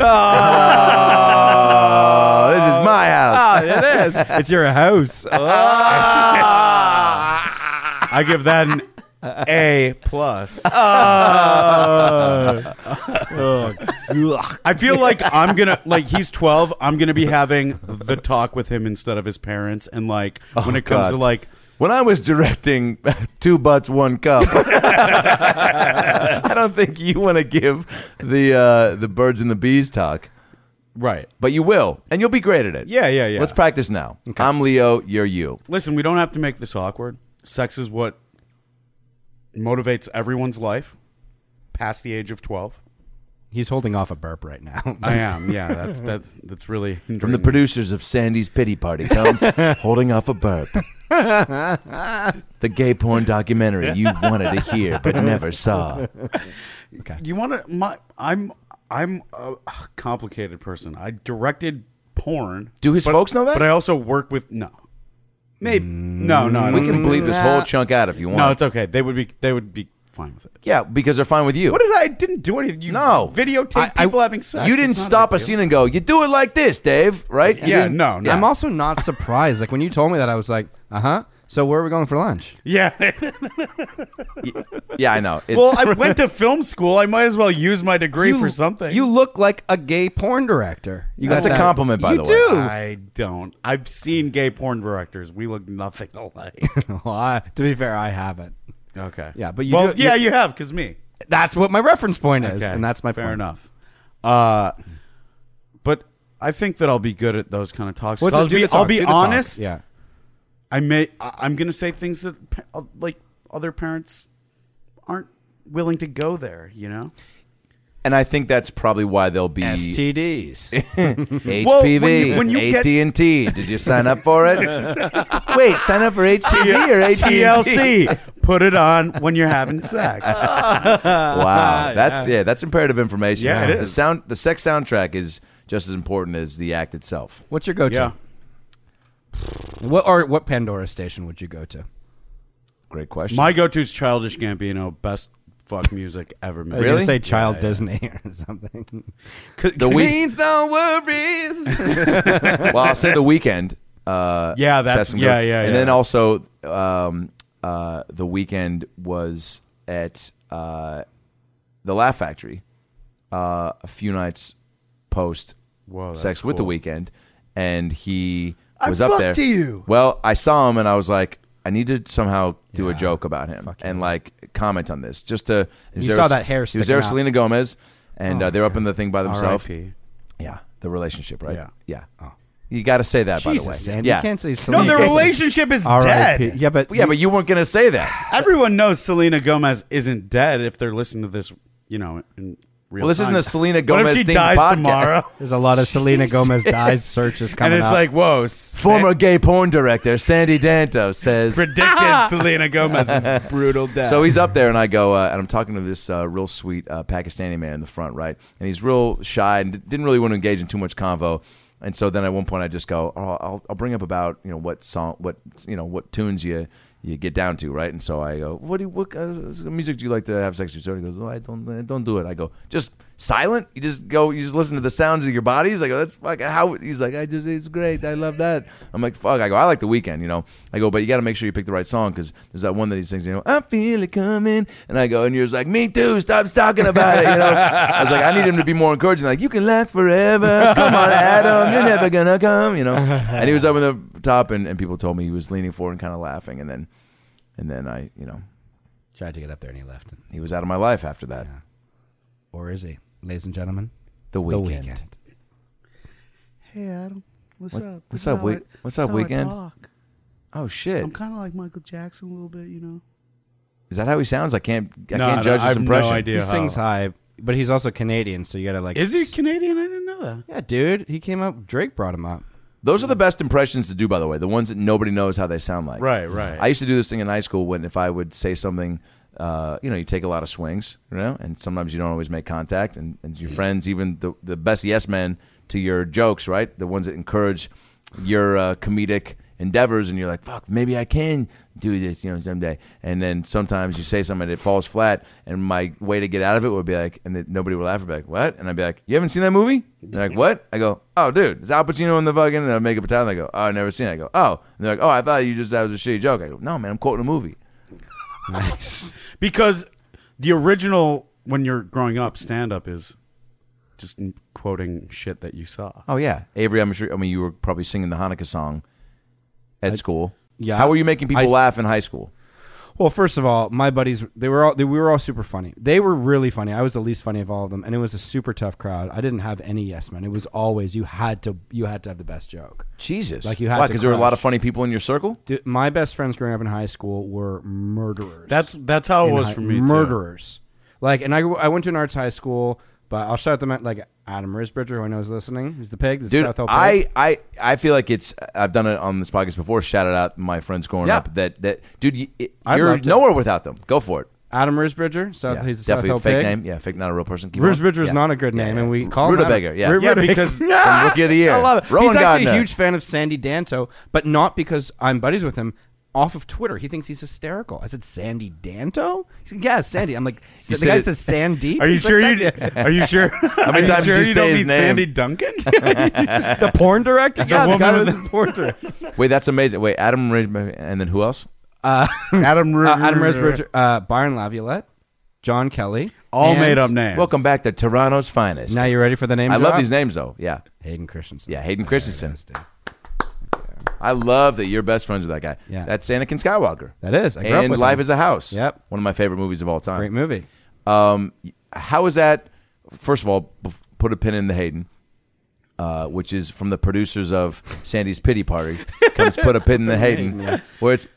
This is my house. Oh, it is. It's your house. I give that an A+. I feel like I'm gonna he's 12. I'm gonna be having the talk with him instead of his parents, and when it comes God. to like. When I was directing 2 Butts, 1 Cup, I don't think you want to give the birds and the bees talk, Right. but you will, and you'll be great at it. Yeah. Let's practice now. I'm Leo. You're you. Listen, we don't have to make this awkward. Sex is what motivates everyone's life past the age of 12. He's holding off a burp right now. I am. Yeah, that's really hindering From the me. producers of Sandy's Pity Party comes holding off a burp. The gay porn documentary you wanted to hear but never saw. You want to? I'm a complicated person. I directed porn. Do his folks know that? But I also work with maybe no. I We don't can think- bleep this whole chunk out if you want. No, it's okay. They would be fine with it. Yeah, because they're fine with you. What did I didn't do anything? You No. videotape people having sex. You didn't It's not stop big a deal. scene and go, you do it like this, Dave, right? You Yeah, didn't- no. I'm also not surprised. Like when you told me that, I was like, So where are we going for lunch? Yeah. Yeah, I know. It's, Well, I went to film school. I might as well use my degree for something. You look like a gay porn director. That's a compliment, by the way. You do. I don't. I've seen gay porn directors. We look nothing alike. Well, to be fair, I haven't. Okay. Yeah, but you well, do- yeah, you- you have because me. That's what my reference point is, Okay, and that's my fair point. enough. But I think that I'll be good at those kind of talks. What's I'll it- do be, the talk, I'll be do the talk. honest. Yeah. I'm going to say things that like other parents aren't willing to go there. You know. and I think that's probably why they'll be STDs. HPV, Well, when you get- AT&T. Did you sign up for it? Wait, sign up for HPV or AT&T? TLC. Put it on when you're having sex. Wow, that's imperative information. Yeah, it is. The sex soundtrack is just as important as the act itself. What's your go-to? Yeah. What Pandora station would you go to? Great question. My go-to is Childish Gambino. Best fuck music ever made. I was Really? gonna say Child Yeah. Disney or something. The week. Means no worries. Well, I'll say The Weeknd. Yeah, that's- Sesame yeah, Girl. yeah, And yeah. then also, The Weeknd was at the Laugh Factory a few nights post Whoa, that's Sex with The cool. Weeknd, and he I was up there. fucked you. Well, I saw him and I was like, I need to somehow do a Yeah. joke about him Fuck and yeah. like comment on this. Just to You saw that hair He was there, sticking out. Selena Gomez, and Oh, they're up in the thing by themselves. R.I.P. Yeah, the relationship, right? Yeah. Yeah. Oh. You got to say that, by the way. Jesus, Sandy, yeah. you can't say No, Selena their Gomez. relationship is R.I.P. dead. Yeah, but Yeah, but you weren't going to say that. Everyone knows Selena Gomez isn't dead if they're listening to this, in real Well, this time. isn't a Selena What Gomez if she themed dies podcast? tomorrow? there's a lot of Selena Gomez dies searches coming And it's up. like, whoa. Former gay porn director Sandy Danto says. predicted Selena Gomez's brutal death. So he's up there, and I go, and I'm talking to this real sweet Pakistani man in the front, right? And he's real shy and didn't really want to engage in too much convo. And so then at one point I just go, I'll bring up about what tunes you get down to, right? And so I go, what music do you like to have sex to? So he goes, I don't do it. I go, just silent. You just listen to the sounds of your body. He's like, that's fucking how. He's like, it's great. I love that. I'm like, fuck. I go, I like The Weeknd, I go, but you got to make sure you pick the right song because there's that one that he sings, I feel it coming, and I go, and you're just like, me too. Stop talking about it, I was like, I need him to be more encouraging, like, you can last forever. Come on, Adam, you're never gonna come, And he was up in the top, and people told me he was leaning forward and kind of laughing, and then I, tried to get up there and he left. he was out of my life after that. Yeah. Or is he, ladies and gentlemen? The Weeknd. hey, Adam. What's up? What's up, Weeknd? Talk. Oh shit! I'm kind of like Michael Jackson a little bit, Is that how he sounds? I can't No, judge I his have no impression. idea. He sings high, but he's also Canadian, so you gotta like. Is he Canadian? I didn't know that. Yeah, dude. He came up. Drake brought him up. Those are the best impressions to do, by the way. The ones that nobody knows how they sound like. Right. I used to do this thing in high school when if I would say something, you take a lot of swings, and sometimes you don't always make contact, and your friends, even the best yes men to your jokes, right? The ones that encourage your comedic endeavors, and you're like, fuck, maybe I can do this, someday. And then sometimes you say something and it falls flat, and my way to get out of it would be like, and then nobody would laugh. I'd be like, what? And I'd be like, you haven't seen that movie? They're like, what? I go, oh, dude, it's Al Pacino in the fucking, and I make up a title. They go, oh, I've never seen it. I go, oh. And they're like, oh, I thought that was a shitty joke. I go, no, man, I'm quoting a movie. Nice. Because the original, when you're growing up, stand-up is just quoting shit that you saw. Oh, yeah. Avery, I'm sure, you were probably singing the Hanukkah song at school. Yeah. How were you making people laugh in high school? Well, first of all, my buddies, we were all super funny. They were really funny. I was the least funny of all of them, and it was a super tough crowd. I didn't have any yes men. It was always you had to have the best joke. Jesus. Like you had Why? to Because there were a lot of crush. funny people in your circle? Dude, my best friends growing up in high school were murderers. That's how it was for me, too. Murderers. Like, and I went to an arts high school, but I'll shout them out, like Adam Risbridger, who I know is listening. He's the pig. Dude, South Hill pig. I feel like I've done it on this podcast before, shouted out my friends growing Yeah. up that dude, I you're loved it. nowhere without them. Go for it. Adam Risbridger. Yeah, He's the South definitely Hill a fake pig. name. Yeah, fake, not a real person. Keep on. Risbridger is Yeah. not a good name, and we call him Rutabaga, yeah. Yeah, because Rookie of the year. I love it. Rowan He's actually Gardner. a huge fan of Sandy Danto, but not because I'm buddies with him. Off of Twitter, he thinks he's hysterical. I said, Sandy Danto? He said, yeah, Sandy. I'm like, the said guy it- says Sandy. Are you sure you? Are you sure? How many times did you say don't his mean name? Sandy Duncan? The porn director? Yeah, the guy woman was with the porn director. Wait, that's amazing. Wait, Adam Ridge- and then who else? Adam Risbridger, Byron Laviolette, John Kelly. All and- made up names. Welcome back to Toronto's finest. Now you ready for the name I love drop? these names though. Yeah, Hayden Christensen. yeah. Hayden Christensen. Yes, dude. I love that you're best friends with that guy. Yeah. That's Anakin Skywalker. That is. I grew up And with Life him. is a House. Yep. One of my favorite movies of all time. Great movie. How is that? First of all, put a pin in the Hayden, which is from the producers of Sandy's Pity Party. Comes put a pin in the Hayden, where it's.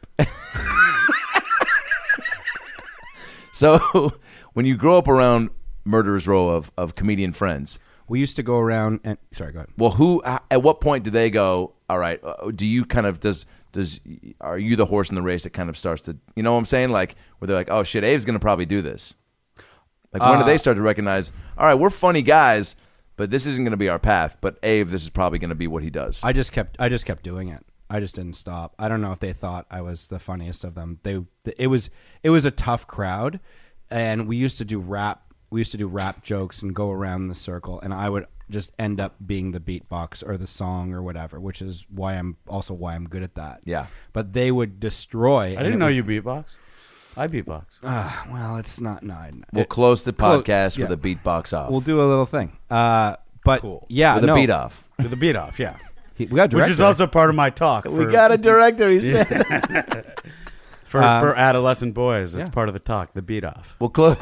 So, when you grow up around Murderer's Row of comedian friends, We used to go around and sorry, go ahead. well, at what point do they go? All right, do you kind of are you the horse in the race that kind of starts to, you know what I'm saying? Like where they're like, oh shit, Abe's gonna probably do this. Like when do they start to recognize? All right, we're funny guys, but this isn't gonna be our path. But Abe, this is probably gonna be what he does. I just kept doing it. I just didn't stop. I don't know if they thought I was the funniest of them. It was a tough crowd, and we used to do rap. We used to do rap jokes and go around the circle, and I would just end up being the beatbox or the song or whatever, which is why I'm good at that. Yeah. But they would destroy. I didn't know you beatbox. I beatbox. Well, it's not. No, We'll close the podcast yeah. with a beatbox off. we'll do a little thing. But Cool. yeah, with no, a beat off. To the beat off, yeah. We got a Which is director. also part of my talk. We got a director. He said. for adolescent boys. It's yeah. part of the talk. The beat off. We'll close.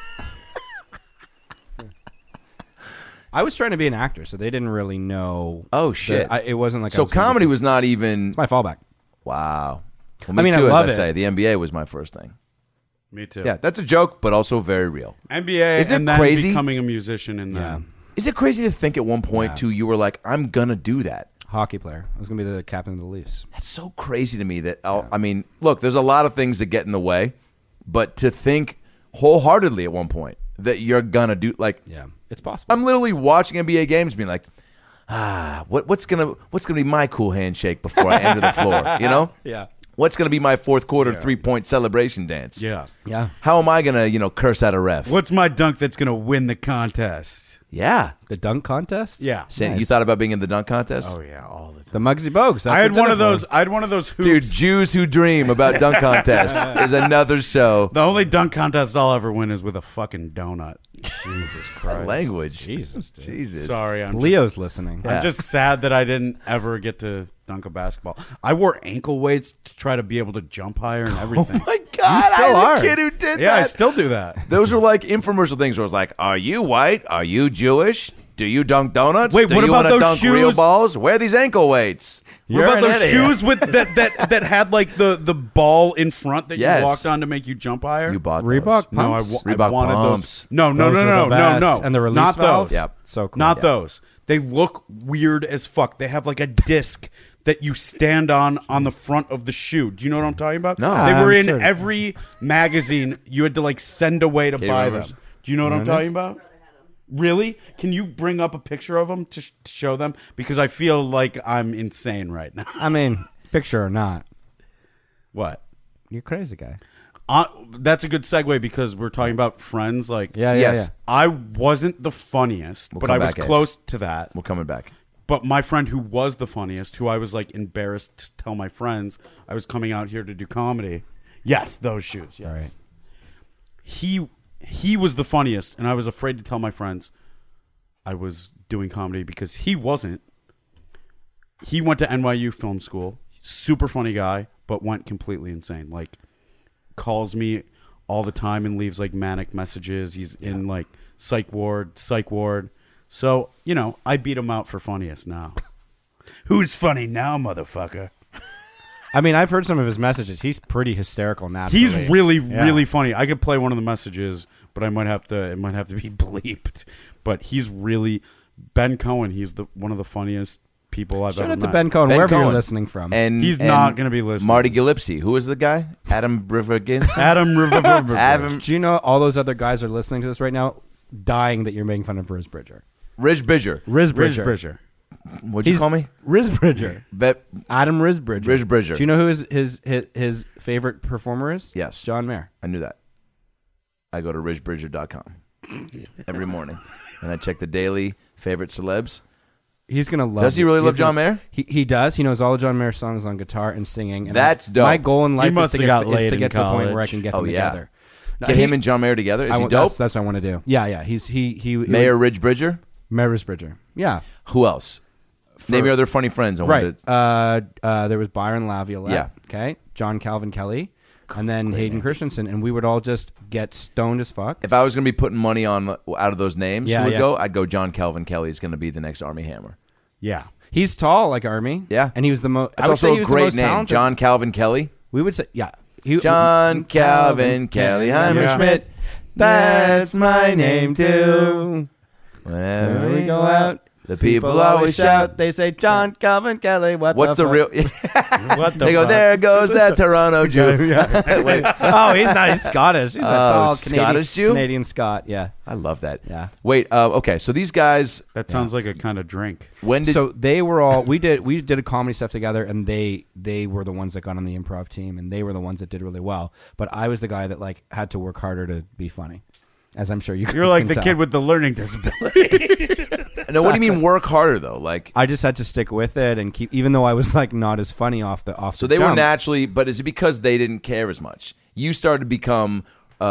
I was trying to be an actor, so they didn't really know. Oh, shit. It wasn't like I So was gonna comedy be- was not even. It's my fallback. Wow. Well, I mean, I too, love as I it. say. The NBA was my first thing. Me too. Yeah, that's a joke, but also very real. NBA Isn't it and then crazy? becoming a musician and Yeah. then Is it crazy to think at one point, Yeah. too, you were like, I'm going to do that? Hockey player. I was gonna be the captain of the Leafs. That's so crazy to me that, I mean, look, there's a lot of things that get in the way, but to think wholeheartedly at one point that you're going to do, like, Yeah, it's possible. I'm literally watching NBA games being like, what's gonna be my cool handshake before I enter the floor, you know? Yeah. What's going to be my fourth quarter 3-point celebration dance? yeah. Yeah. How am I going to, curse at a ref? What's my dunk that's gonna win the contest? Yeah. The dunk contest. Yeah. Sam, Nice. you thought about being in the dunk contest? Oh yeah, all the time. The Muggsy Bogues. That's I had what one did of it for those. me. I had one of those hoops. Dude, Jews who dream about dunk contest is another show. The only dunk contest I'll ever win is with a fucking donut. Jesus Christ. Language. Jesus, dude. Jesus. Sorry, Leo's listening. Yeah. I'm just sad that I didn't ever get to dunk a basketball. I wore ankle weights to try to be able to jump higher and everything. Oh my God, You still I are. had a kid who did Yeah, that. I still do that. Those were like infomercial things where it was like, are you white? Are you Jewish? Do you dunk donuts? Wait, Do what you about wanna those dunk real shoes? balls? Wear these ankle weights. What about an those idiot. shoes with that had like the ball in front that Yes. you walked on to make you jump higher? You bought Reebok those. No, I pumps? Reebok wanted pumps. those. No, Those are the best. no. And the release not valve? those. Yep. So cool. Not Yeah. those. They look weird as fuck. They have like a disc that you stand on the front of the shoe. Do you know what I'm talking about? No. They were I'm in sure. every magazine. You had to like send away to buy them. remembers. Do you know what I'm There it talking is. about? Really? Can you bring up a picture of them to show them? Because I feel like I'm insane right now. I mean, Picture or not, What? you're a crazy guy. That's a good segue because we're talking about friends. Like, Yes. I wasn't the funniest, but come I was back, Ed. close to that. We're coming back. But my friend who was the funniest, who I was like embarrassed to tell my friends I was coming out here to do comedy. Yes, those shoes. Yes. All right. He was the funniest, and I was afraid to tell my friends I was doing comedy because he wasn't. He went to NYU Film School. Super funny guy, but went completely insane. Like, calls me all the time and leaves like manic messages. He's in like psych ward. So, you know, I beat him out for funniest now. Who's funny now, motherfucker? I mean, I've heard some of his messages. He's pretty hysterical naturally. He's really funny. I could play one of the messages, but it might have to be bleeped. But he's really Ben Cohen. He's one of the funniest people I've Shout ever out to met. Ben Cohen, Ben wherever you're Cohen. listening from. And He's not going to be listening. Marty Gillespie. Who is the guy? Adam Riverginson? Adam River. Adam Do you know all those other guys are listening to this right now, dying that you're making fun of Riz Bridger? Riz Bridger. Riz Bridger. Bridger. What'd you call me? Riz Bridger. Adam Riz Bridger. Riz Bridger. Do you know who his favorite performer is? Yes. John Mayer. I knew that. I go to rizbridger.com every morning, and I check the daily favorite celebs. He's gonna love. Does he it. really He's love John gonna- Mayer? He does. He knows all of John Mayer's songs on guitar and singing. And That's dope. My goal in life is must to have got laid get in to the point where I college. can get Oh, them yeah. together. No, Get him and John Mayer together? Is he dope? That's what I want to do. Yeah. He Mayor Ridge Bridger? Mayer Riz Bridger. Yeah. Who else? Name your other funny friends. I Right. wanted There was Byron Laviolette. Yeah. Okay. John Calvin Kelly. And then Hayden Christensen. And we would all just get stoned as fuck. If I was going to be putting money on out of those names, Yeah, who would yeah. go? I'd go John Calvin Kelly is going to be the next Army Hammer. Yeah. He's tall like Army. Yeah. And he was the most. That's also a great name. John Calvin Kelly. We would say, yeah. John Calvin Kelly Heimerschmidt. That's my name too. Whenever When we go out, the people always shout. They say, John Calvin Kelly. What's the fuck?" real? What the They go, fuck? there goes that Toronto Jew. Wait, Oh, he's not. He's Scottish. He's a tall Scottish Jew? Canadian Scot. Yeah. I love that. Yeah. Wait. Okay. So these guys. That sounds like a kind of drink. When did? So they were all we did a comedy stuff together, and they were the ones that got on the improv team, and they were the ones that did really well. But I was the guy that like had to work harder to be funny, as I'm sure you. You're guys like can the tell. kid with the learning disability. No. What do you mean work harder though? Like. I just had to stick with it and keep, even though I was like not as funny off the. So they were jump. naturally, but is it because they didn't care as much? You started to become,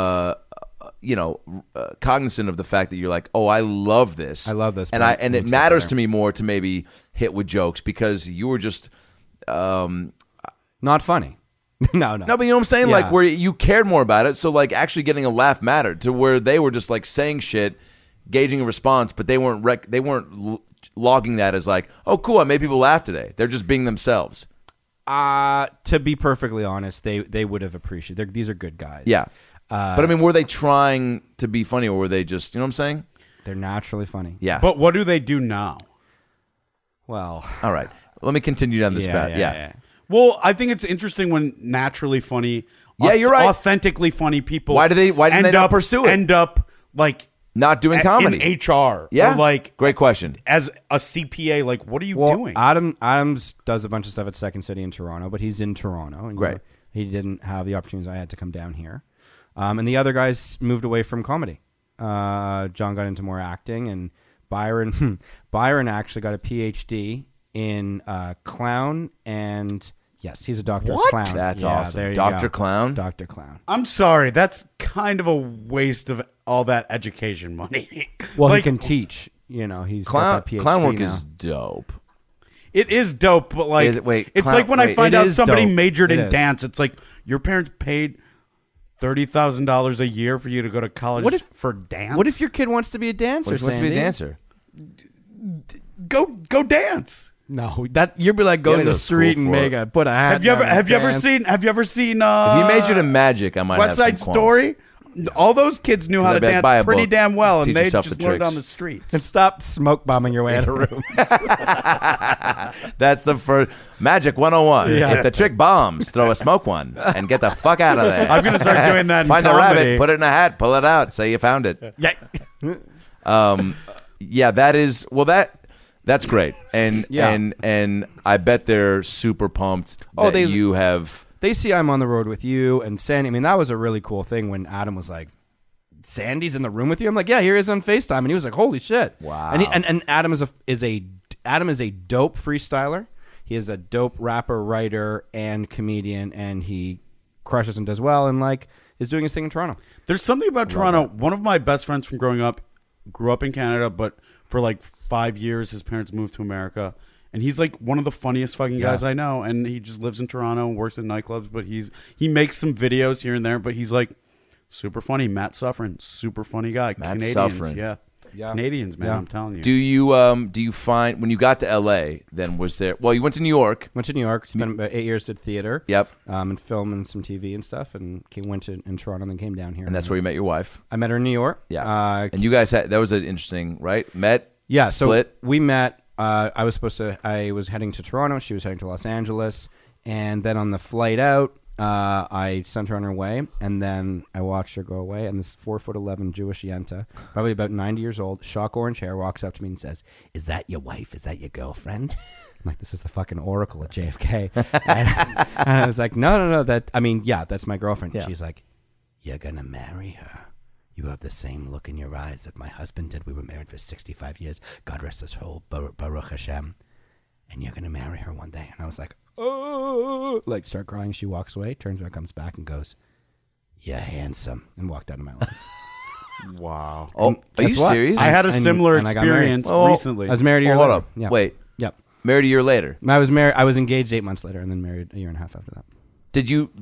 cognizant of the fact that you're like, oh, I love this. I love this, and but it we'll take matters it to me more to maybe hit with jokes because you were just, Not funny. No. no, but you know what I'm saying? Yeah. Like where you cared more about it. So like actually getting a laugh mattered to where they were just like saying shit, gauging a response, but they weren't logging that as like, oh, cool, I made people laugh today. They're just being themselves. To be perfectly honest, they would have appreciated. These are good guys. Yeah. But I mean, were they trying to be funny or were they just, you know what I'm saying? They're naturally funny. Yeah. But what do they do now? Well, All right. Let me continue down this path. Yeah. Well, I think it's interesting when naturally funny, Yeah, you're right. authentically funny people. Why didn't they end not up- pursue it? End up like Not doing comedy. in HR. Yeah. or like Great question. as a CPA. Like, what are you well, doing? Adams does a bunch of stuff at Second City in Toronto, but he's in Toronto. And Great. He didn't have the opportunities I had to come down here. And the other guys moved away from comedy. John got into more acting, and Byron actually got a PhD in clown, and yes, he's a doctor of clown. That's Yeah, awesome. there you Dr. go. Clown? Dr. Clown. I'm sorry. That's kind of a waste of all that education money. Well, like, he can teach. You know, he's Clown got that PhD clown work now. is dope. It is dope, but like, Is it- wait, it's clown- like when I wait, find it out is somebody dope. majored It in is. dance. It's like your parents paid $30,000 a year for you to go to college for dance. What if your kid wants to be a dancer? What if you want to be a Sandy? dancer? go dance? No, that you'd be like Yeah, going to to go the to street school and for make it. a put a hat. Have you ever down and have you ever dance. seen have you ever seen If you majored in magic, I might West have Side some qualms. Story? All those kids knew how to I'd be like, dance buy a pretty book. damn well, Teach and they yourself just the learned tricks. on the streets. And stop smoke bombing your way out of rooms. That's the first Magic 101. Yeah. If the trick bombs, throw a smoke one and get the fuck out of there. I'm gonna start doing that in Find a comedy. rabbit, put it in a hat, pull it out, say you found it. Yeah. Yeah, that is That's great, and Yeah. and I bet they're super pumped that you have. They see I'm on the road with you and Sandy. I mean, that was a really cool thing when Adam was like, Sandy's in the room with you? I'm like, yeah, here he is on FaceTime. And he was like, holy shit. Wow. And Adam is a dope freestyler. He is a dope rapper, writer, and comedian, and he crushes and does well and like is doing his thing in Toronto. There's something about Toronto. One of my best friends from growing up grew up in Canada, but for like 5 years his parents moved to America. And he's like one of the funniest fucking guys I know. And he just lives in Toronto and works in nightclubs. But he makes some videos here and there. But he's like super funny. Matt Suffren, super funny guy. Matt Canadians, Suffren. Yeah. Canadians, man. Yeah. I'm telling you. Do you find when you got to L.A. then was there? Well, you went to New York. Went to New York, spent about 8 years, did theater. Yep. And film and some TV and stuff, and went in Toronto and then came down here. And that's where you met your wife. I met her in New York. Yeah. And you guys had that was an interesting, right? Met. Yeah. Split. So we met. I was heading to Toronto. She was heading to Los Angeles. And then on the flight out, I sent her on her way. And then I watched her go away. And this 4'11" Jewish yenta, probably about 90 years old, shock orange hair, walks up to me and says, "Is that your wife? Is that your girlfriend?" I'm like, this is the fucking Oracle at JFK. and I was like, no. That's my girlfriend. Yeah. She's like, "You're going to marry her. You have the same look in your eyes that my husband did. We were married for 65 years. God rest his soul. Baruch Hashem. And you're going to marry her one day." And I was like, oh, like start crying. She walks away, turns around, comes back and goes, "You're handsome," and walked out of my life. Wow. Oh, are you what? serious? I had a similar and I got married. experience Oh, recently. I was married a year Hold later. up. Yeah. Wait. Yep. Married a year later. I was married. I was engaged 8 months later and then married a year and a half after that. Did you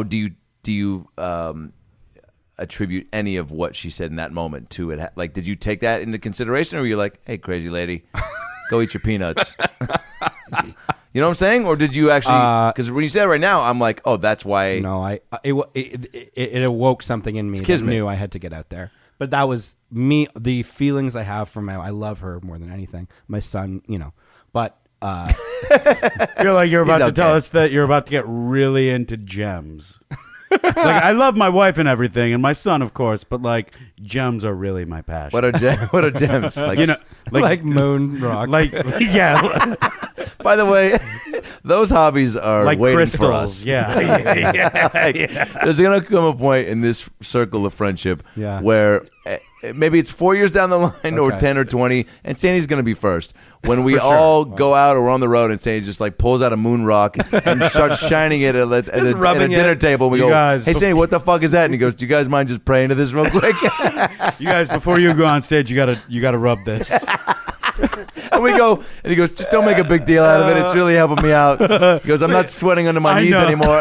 attribute any of what she said in that moment to it? Like, did you take that into consideration, or were you like, "Hey, crazy lady, go eat your peanuts"? You know what I'm saying? Or did you actually? Because when you said it right now, I'm like, "Oh, that's why." No, it awoke something in me that kismet. knew I had to get out there. But that was me. The feelings I have for I love her more than anything. My son, but. I feel like you're about He's to tell okay. us that you're about to get really into gems. Like, I love my wife and everything, and my son, of course, but like gems are really my passion. What are gems? Like, like moon rock. like yeah, by the way, those hobbies are like waiting crystals. for us. Yeah. There's gonna come a point in this circle of friendship Yeah. where maybe it's 4 years down the line, or Okay. 10 or 20, and Sandy's gonna be first. When we For sure. all go out or we're on the road, and Sandy just like pulls out a moon rock and starts shining it at a rubbing dinner it. table. We You go, guys, "Hey Sandy, what the fuck is that?" And he goes, "Do you guys mind just praying to this real quick?" You guys, before you go on stage, you gotta rub this. And we go, and he goes, "Just don't make a big deal out of it. It's really helping me out." He goes, "I'm not sweating under my I knees know. anymore."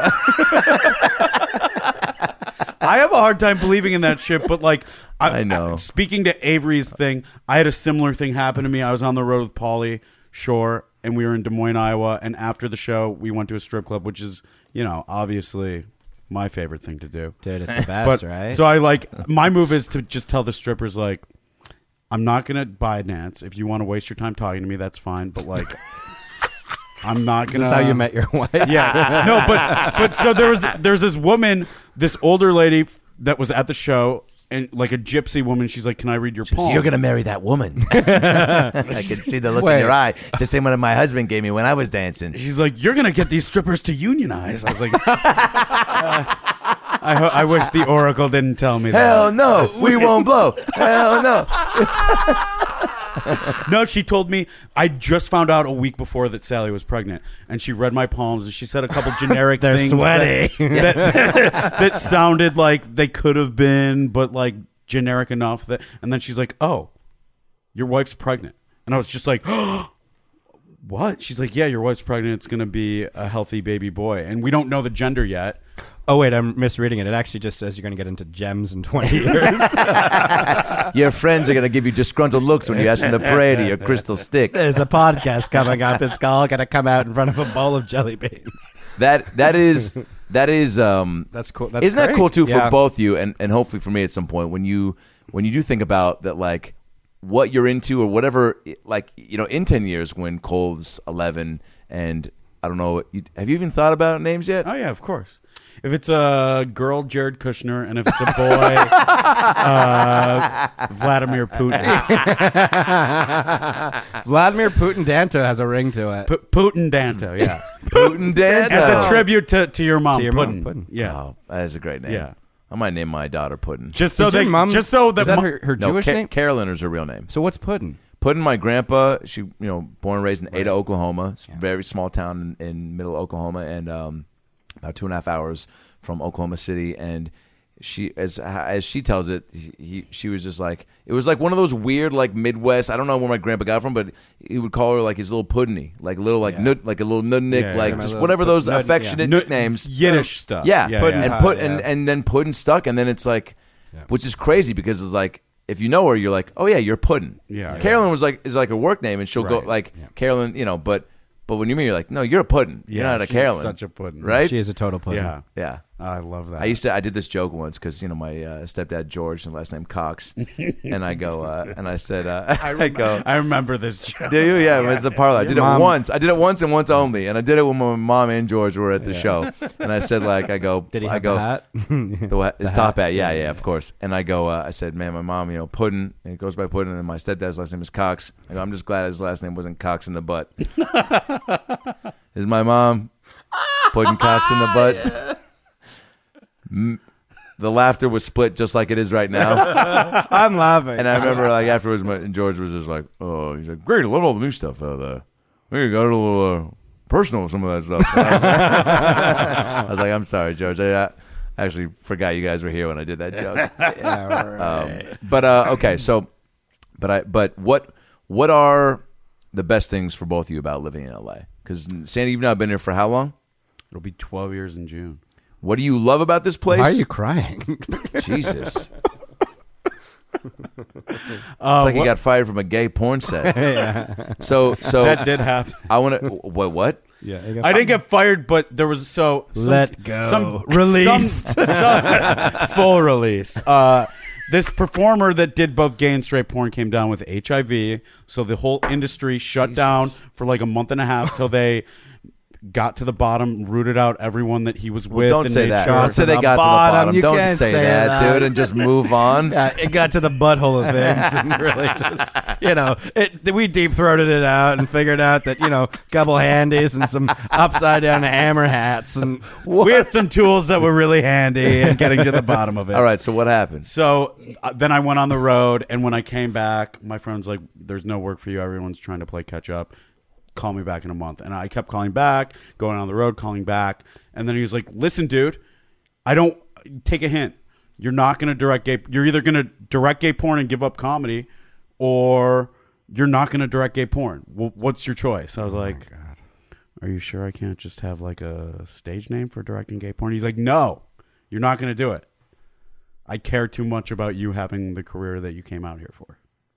I have a hard time believing in that shit, but like, I know. Speaking to Avery's thing, I had a similar thing happen to me. I was on the road with Pauly Shore, and we were in Des Moines, Iowa. And after the show, we went to a strip club, which is, obviously my favorite thing to do. Dude, it's the best, But right? so my move is to just tell the strippers, like, I'm not gonna buy a dance. If you want to waste your time talking to me, that's fine. But like, I'm not Is gonna. this how you met your wife? Yeah, no, but so there's this woman, this older lady that was at the show, and like a gypsy woman. She's like, "Can I read your palm?" You're gonna marry that woman. I can see the look Wait. in your eye. It's the same one that my husband gave me when I was dancing. She's like, "You're gonna get these strippers to unionize." I was like, I wish the Oracle didn't tell me that. Hell no, we won't blow. Hell no. No, she told me. I just found out a week before that Sally was pregnant, and she read my palms, and she said a couple generic They're things sweaty. that sounded like they could have been, but like generic enough that. And then she's like, "Oh, your wife's pregnant," and I was just like, "What?" She's like, "Yeah, your wife's pregnant. It's gonna be a healthy baby boy, and we don't know the gender yet." Oh, wait, I'm misreading it. It actually just says you're going to get into gems in 20 years. Your friends are gonna give you disgruntled looks when you ask them to pray to your crystal stick. There's a podcast coming up. It's all going to come out in front of a bowl of jelly beans. That is That's cool. That's isn't that great. cool too for Yeah. both you and hopefully for me at some point when you do think about that, like what you're into or whatever, like in 10 years when Cole's 11 and I don't know, have you even thought about names yet? Oh yeah, of course. If it's a girl, Jared Kushner, and if it's a boy, Vladimir Putin. Vladimir Putin Danto has a ring to it. Putin Danto, yeah. Putin Danto. As a tribute to your mom, To your mom, Putin. Putin. Yeah. Oh, that is a great name. Yeah. I might name my daughter Putin. Just so Is your that mom- just so is that, that mo- her No, Jewish name? Carolyn is her real name. So what's Puddin? Puddin, my grandpa, she, born and raised in Ada, Oklahoma. It's a very small town in middle Oklahoma, and about 2.5 hours from Oklahoma City. And she, as she tells it, she was just like, it was like one of those weird, like Midwest. I don't know where my grandpa got it from, but he would call her like his little Puddiny, like little like nut, like a little nudnik, Yeah, like yeah. just My whatever little those nud- affectionate yeah. nicknames. Yiddish stuff. Yeah, Yeah, Puddin, yeah. and then Puddin stuck, and then it's like, which is crazy because it's like, if you know her, you're like, oh yeah, you're Puddin. Yeah. Carolyn is like a work name, and she'll go Right. like Carolyn, but when you mean, you're like, no, you're a Puddin. You're not a she's Carolyn. such a Puddin. Right? She is a total Puddin. Yeah. Yeah. I love that. I did this joke once because my stepdad George and last name Cox, and I go and I said I go. I remember this joke. Do you? Yeah, it was the parlor. I did Mom- it once. I did it once and once only, and I did it when my mom and George were at the show. And I said, like, I go. Did he I have go, the hat? his top hat. Yeah, of course. And I go. I said, man, my mom, Puddin, and it goes by Puddin, and my stepdad's last name is Cox. I go, I'm just glad his last name wasn't Cox in the butt. Is my mom Puddin Cox in the butt? The laughter was split just like it is right now. I'm laughing. And I remember, like, afterwards, and George was just like, oh, he's like, great, I love all the new stuff out there. We got a little personal with some of that stuff. I was like, I'm sorry, George. I actually forgot you guys were here when I did that joke. Okay, so, but what are the best things for both of you about living in LA? Because, Sandy, you've now been here for how long? It'll be 12 years in June. What do you love about this place? Why are you crying? Jesus. It's like he got fired from a gay porn set. So That did happen. I want to. What? Yeah, I didn't get fired, but there was Let go. Released. Full release. This performer that did both gay and straight porn came down with HIV, so the whole industry shut down for like a month and a half till they got to the bottom, rooted out everyone that he was with. Don't and say made that. sure- Don't say they the got to the bottom. bottom. You Don't can't say say that, that. dude, and just move on. Yeah, it got to the butthole of things and really just, we deep-throated it out and figured out that, a couple handies and some upside-down hammer hats. And We had some tools that were really handy in getting to the bottom of it. All right, so what happened? So then I went on the road, and when I came back, my friend's like, there's no work for you. Everyone's trying to play catch up. Call me back in a month. And I kept calling back, going on the road, calling back. And then he was like, listen, dude, take a hint. You're not going to direct gay. You're either going to direct gay porn and give up comedy, or you're not going to direct gay porn. Well, what's your choice? I was like, are you sure I can't just have like a stage name for directing gay porn? He's like, no, you're not going to do it. I care too much about you having the career that you came out here for.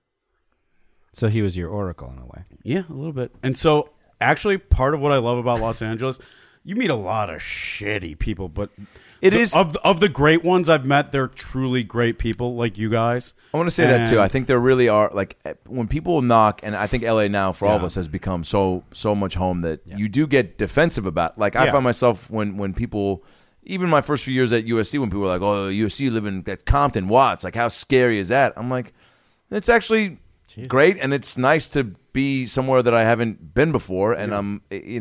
so he was your oracle in a way. Yeah, a little bit. And so, actually, part of what I love about Los Angeles, you meet a lot of shitty people, but It is- of the great ones I've met. They're truly great people, like you guys. I want to say that too. And- I think there really are, like, when people knock, and I think LA now for all of Yeah. us has become so much home that you do get defensive about. Like, I Yeah. find myself when people, even my first few years at USC, when people were like, "Oh, USC, live in that Compton, Watts, like, how scary is that?" I'm like, it's actually great, and it's nice to be somewhere that I haven't been before, and I'm,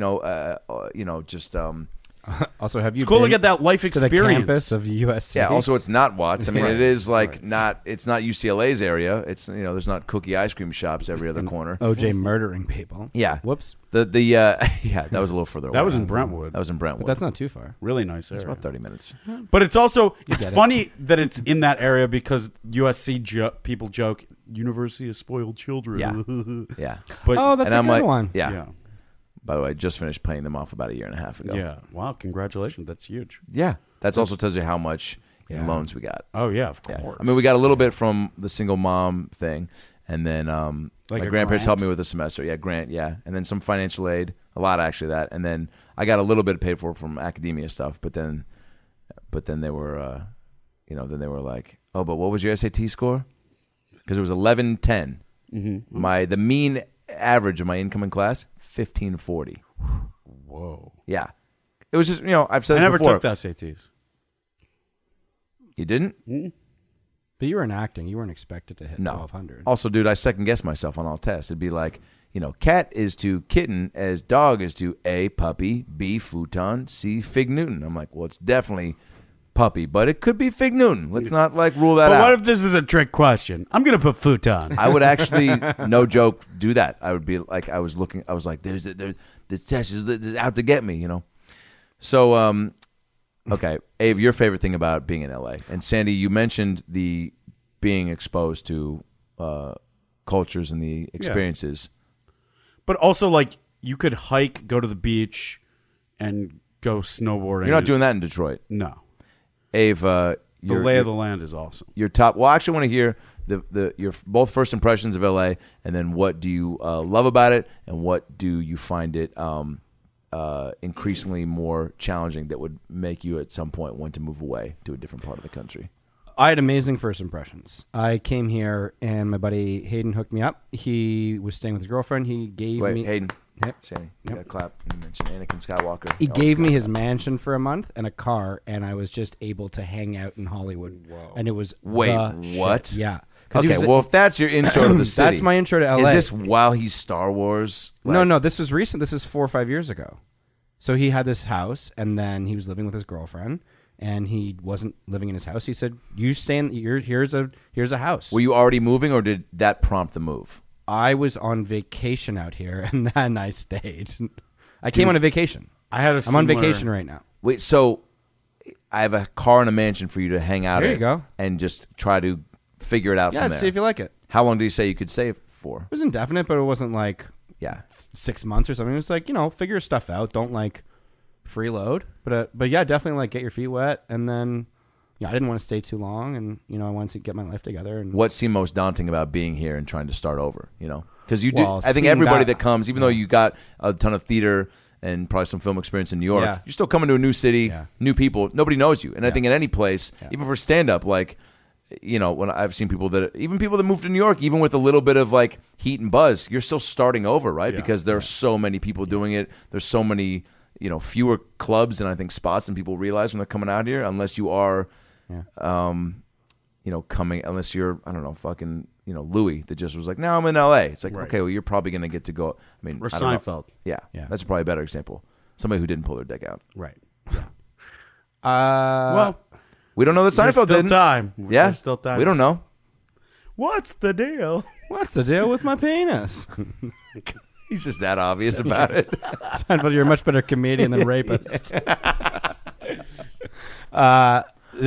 just. Also, have you It's cool to been get that life to the experience. campus of USC? Yeah. Also, it's not Watts. I mean, Right. it is like it's not UCLA's area. It's there's not cookie ice cream shops every other corner. OJ murdering people. Yeah. Whoops. That was a little further away. That was in Brentwood. That was in Brentwood. But that's not too far. Really nice area. It's about 30 minutes. But it's also it's get it. funny that it's in that area because USC people joke University of Spoiled Children. Yeah. Yeah. But Oh, that's and a I'm good like, one. Yeah. yeah. By the way, I just finished paying them off about a year and a half ago. Yeah. Wow, congratulations. That's huge. Yeah. That's also tells you how much in Yeah. loans we got. Oh yeah, of Yeah. course. I mean, we got a little bit from the single mom thing, and then Like my a grandparents grant? helped me with a semester. Yeah, grant. Yeah, and then some financial aid, a lot actually that, and then I got a little bit paid for from academia stuff. But then they were, then they were like, oh, but what was your SAT score? Because it was 1110. Mm-hmm. The mean average of my income in class 1540. Whoa. Yeah. It was just, I've said I this never before. took the SATs. You didn't? But you were in acting. You weren't expected to hit No. 1,200. Also, dude, I second guess myself on all tests. It'd be like, cat is to kitten as dog is to A, puppy, B, futon, C, Fig Newton. I'm like, well, it's definitely puppy, but it could be Fig Newton. Let's not rule that But out. what if this is a trick question? I'm going to put futon. I would actually, no joke, do that. I would be like, I was like, this test is out to get me, So, okay, Abe, your favorite thing about being in LA, and Sandy, you mentioned the being exposed to cultures and the experiences. But also, like, you could hike, go to the beach, and go snowboarding. You're not doing that in Detroit. No. Abe, The lay of the land is awesome. your top. Well, I actually want to hear your both first impressions of LA, and then what do you love about it, and what do you find it increasingly more challenging that would make you at some point want to move away to a different part of the country? I had amazing first impressions. I came here, and my buddy Hayden hooked me up. He was staying with his girlfriend. He gave me... Hayden. Yep. Sandy, you got to clap. You mentioned Anakin Skywalker. He gave me his mansion for a month and a car, and I was just able to hang out in Hollywood. Whoa. And it was Wait, the what? shit. Yeah. 'Cause he Okay, was- well, if that's your intro to the city. That's my intro to LA. Is this while he's Star Wars? No, this was recent. This is 4 or 5 years ago. So he had this house, and then he was living with his girlfriend, and he wasn't living in his house. He said, "You stay in. Here's a house." Were you already moving, or did that prompt the move? I was on vacation out here, and then I stayed. I came on a vacation. I'm I'm on vacation right now. Wait, so I have a car and a mansion for you to hang out There in you go. and just try to figure it out Yeah, from there. see if you like it. How long did you say you could save for? It was indefinite, but it wasn't like Yeah. 6 months or something. It was like, figure stuff out. Don't like freeload. But yeah, definitely like get your feet wet, and then I didn't want to stay too long, and I wanted to get my life together. And What seemed most daunting about being here and trying to start over? Because you do. Well, I think seeing everybody that- that comes, even though you got a ton of theater and probably some film experience in New York, Yeah. you're still coming to a new city, Yeah. new people. Nobody knows you, and I Yeah. think in any place, even for stand up, like. When I've seen people that move to New York, even with a little bit of like heat and buzz, you're still starting over, right? Yeah. Because there are so many people doing it. There's so many, fewer clubs and I think spots than people realize when they're coming out here, unless you are, unless you're, I don't know, fucking, Louis that just was like, no, I'm in LA. It's like, Right. okay, well, you're probably going to get to go. I mean, Or I don't know. Seinfeld. Yeah. Yeah. That's probably a better example. Somebody who didn't pull their dick out. Right. well, We don't know that There's Seinfeld still didn't. time. Yeah. There's still time. We don't know. What's the deal? what's the deal with my penis? He's just that obvious about it. Seinfeld, you're a much better comedian than rapist. I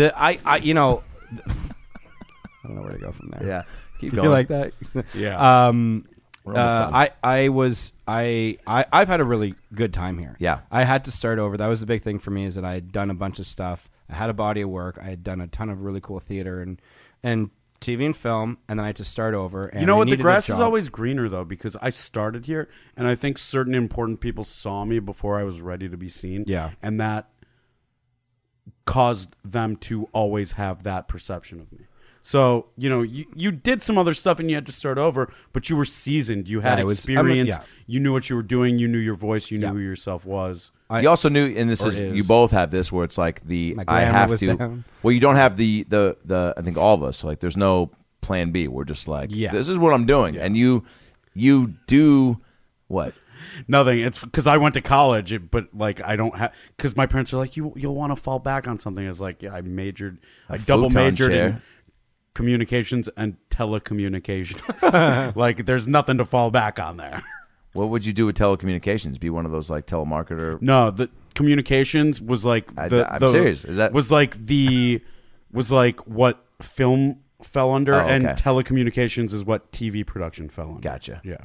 don't know where to go from there. Yeah. Keep You going. like that? Yeah. We're almost done. I've had a really good time here. Yeah. I had to start over. That was the big thing for me, is that I had done a bunch of stuff. I had a body of work. I had done a ton of really cool theater and TV and film, and then I had to start over. And You know I what? The needed a grass is job. always greener, though, because I started here, and I think certain important people saw me before I was ready to be seen. Yeah. And that caused them to always have that perception of me. So, you did some other stuff and you had to start over, but you were seasoned. You had Yeah, experience. yeah. You knew what you were doing. You knew your voice. You knew Yeah. who yourself was. You also knew, and this Or is, is. you both have this where it's like My I glamour have was to. down. Well, you don't have the I think all of us, like there's no plan B. We're just like, Yeah. this is what I'm doing. And you do what? Nothing. It's because I went to college, but like I don't have, because my parents are like, you'll want to fall back on something. It's like, yeah, I double futon majored in chair. communications and telecommunications. Like there's nothing to fall back on there. What would you do with telecommunications? Be one of those like telemarketer? No, the communications was like I'm the serious. Is that- was like what film fell under, Oh, and okay. telecommunications is what TV production fell under. Gotcha. Yeah.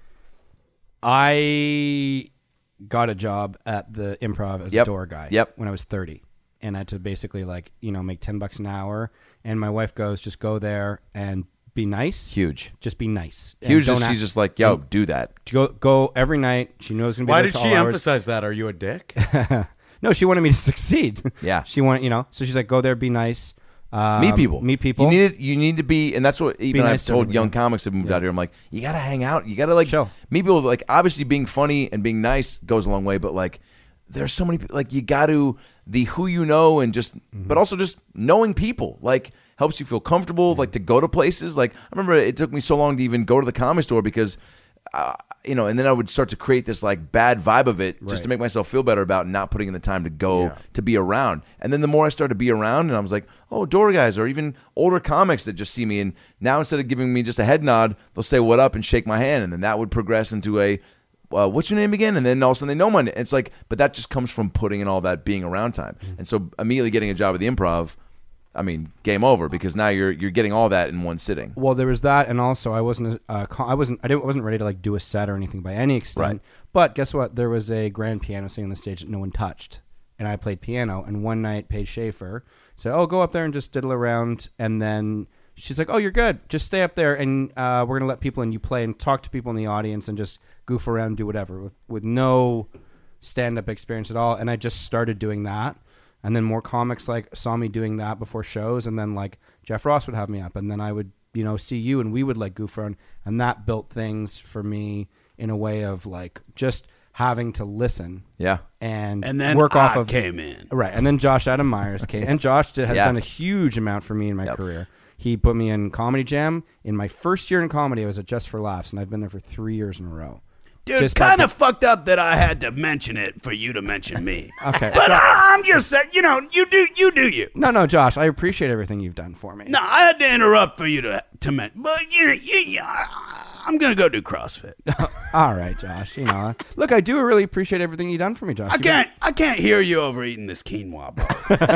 I got a job at the Improv as Yep. a door guy Yep. when I was 30. And I had to basically make $10 an hour. And my wife goes, just go there and be nice. Huge. Just be nice. And Huge. don't She's act- just like, yo, do that. go every night. She knows going to be Why there did till she all hours. emphasize that? Are you a dick? No, she wanted me to succeed. Yeah. She wanted, so she's like, go there, be nice. Meet people. Meet people. You need to be, and that's what even nice I've to told everybody. young comics that moved out here. I'm like, you got to hang out. You got to like Chill. meet people. Like obviously being funny and being nice goes a long way, but like there's so many people, like you got to the who you know and just but also just knowing people like helps you feel comfortable like to go to places. Like I remember it took me so long to even go to the Comedy Store because and then I would start to create this like bad vibe of it just to make myself feel better about not putting in the time to go to be around. And then the more I started to be around and I was like, oh, door guys or even older comics that just see me, and now instead of giving me just a head nod, they'll say what up and shake my hand, and then that would progress into a what's your name again? And then all of a sudden they know my name. It's like, but that just comes from putting in all that being around time. And so immediately getting a job at the Improv, I mean, game over because now you're getting all that in one sitting. Well, there was that, and also I wasn't ready to like do a set or anything by any extent. Right. But guess what? There was a grand piano sitting on the stage that no one touched, and I played piano. And one night, Paige Schaefer said, "Oh, go up there and just diddle around." And then she's like, "Oh, you're good. Just stay up there, and we're gonna let people in. You play and talk to people in the audience, and just goof around, do whatever with no stand-up experience at all." And I just started doing that. And then more comics like saw me doing that before shows, and then like Jeff Ross would have me up, and then I would see you, and we would like goof around, and that built things for me in a way of like just having to listen, and then work off of came in right, and then Josh Adam Myers came, and Josh has done a huge amount for me in my career. He put me in Comedy Jam in my first year in comedy. I was at Just for Laughs, and I've been there for 3 years in a row. Dude, kind of fucked up that I had to mention it for you to mention me. Okay. But I'm just saying, you do you. No, Josh, I appreciate everything you've done for me. No, I had to interrupt for you to mention. But I'm gonna go do CrossFit. All right, Josh. Look, I do really appreciate everything you've done for me, Josh. I can't hear you overeating this quinoa bar.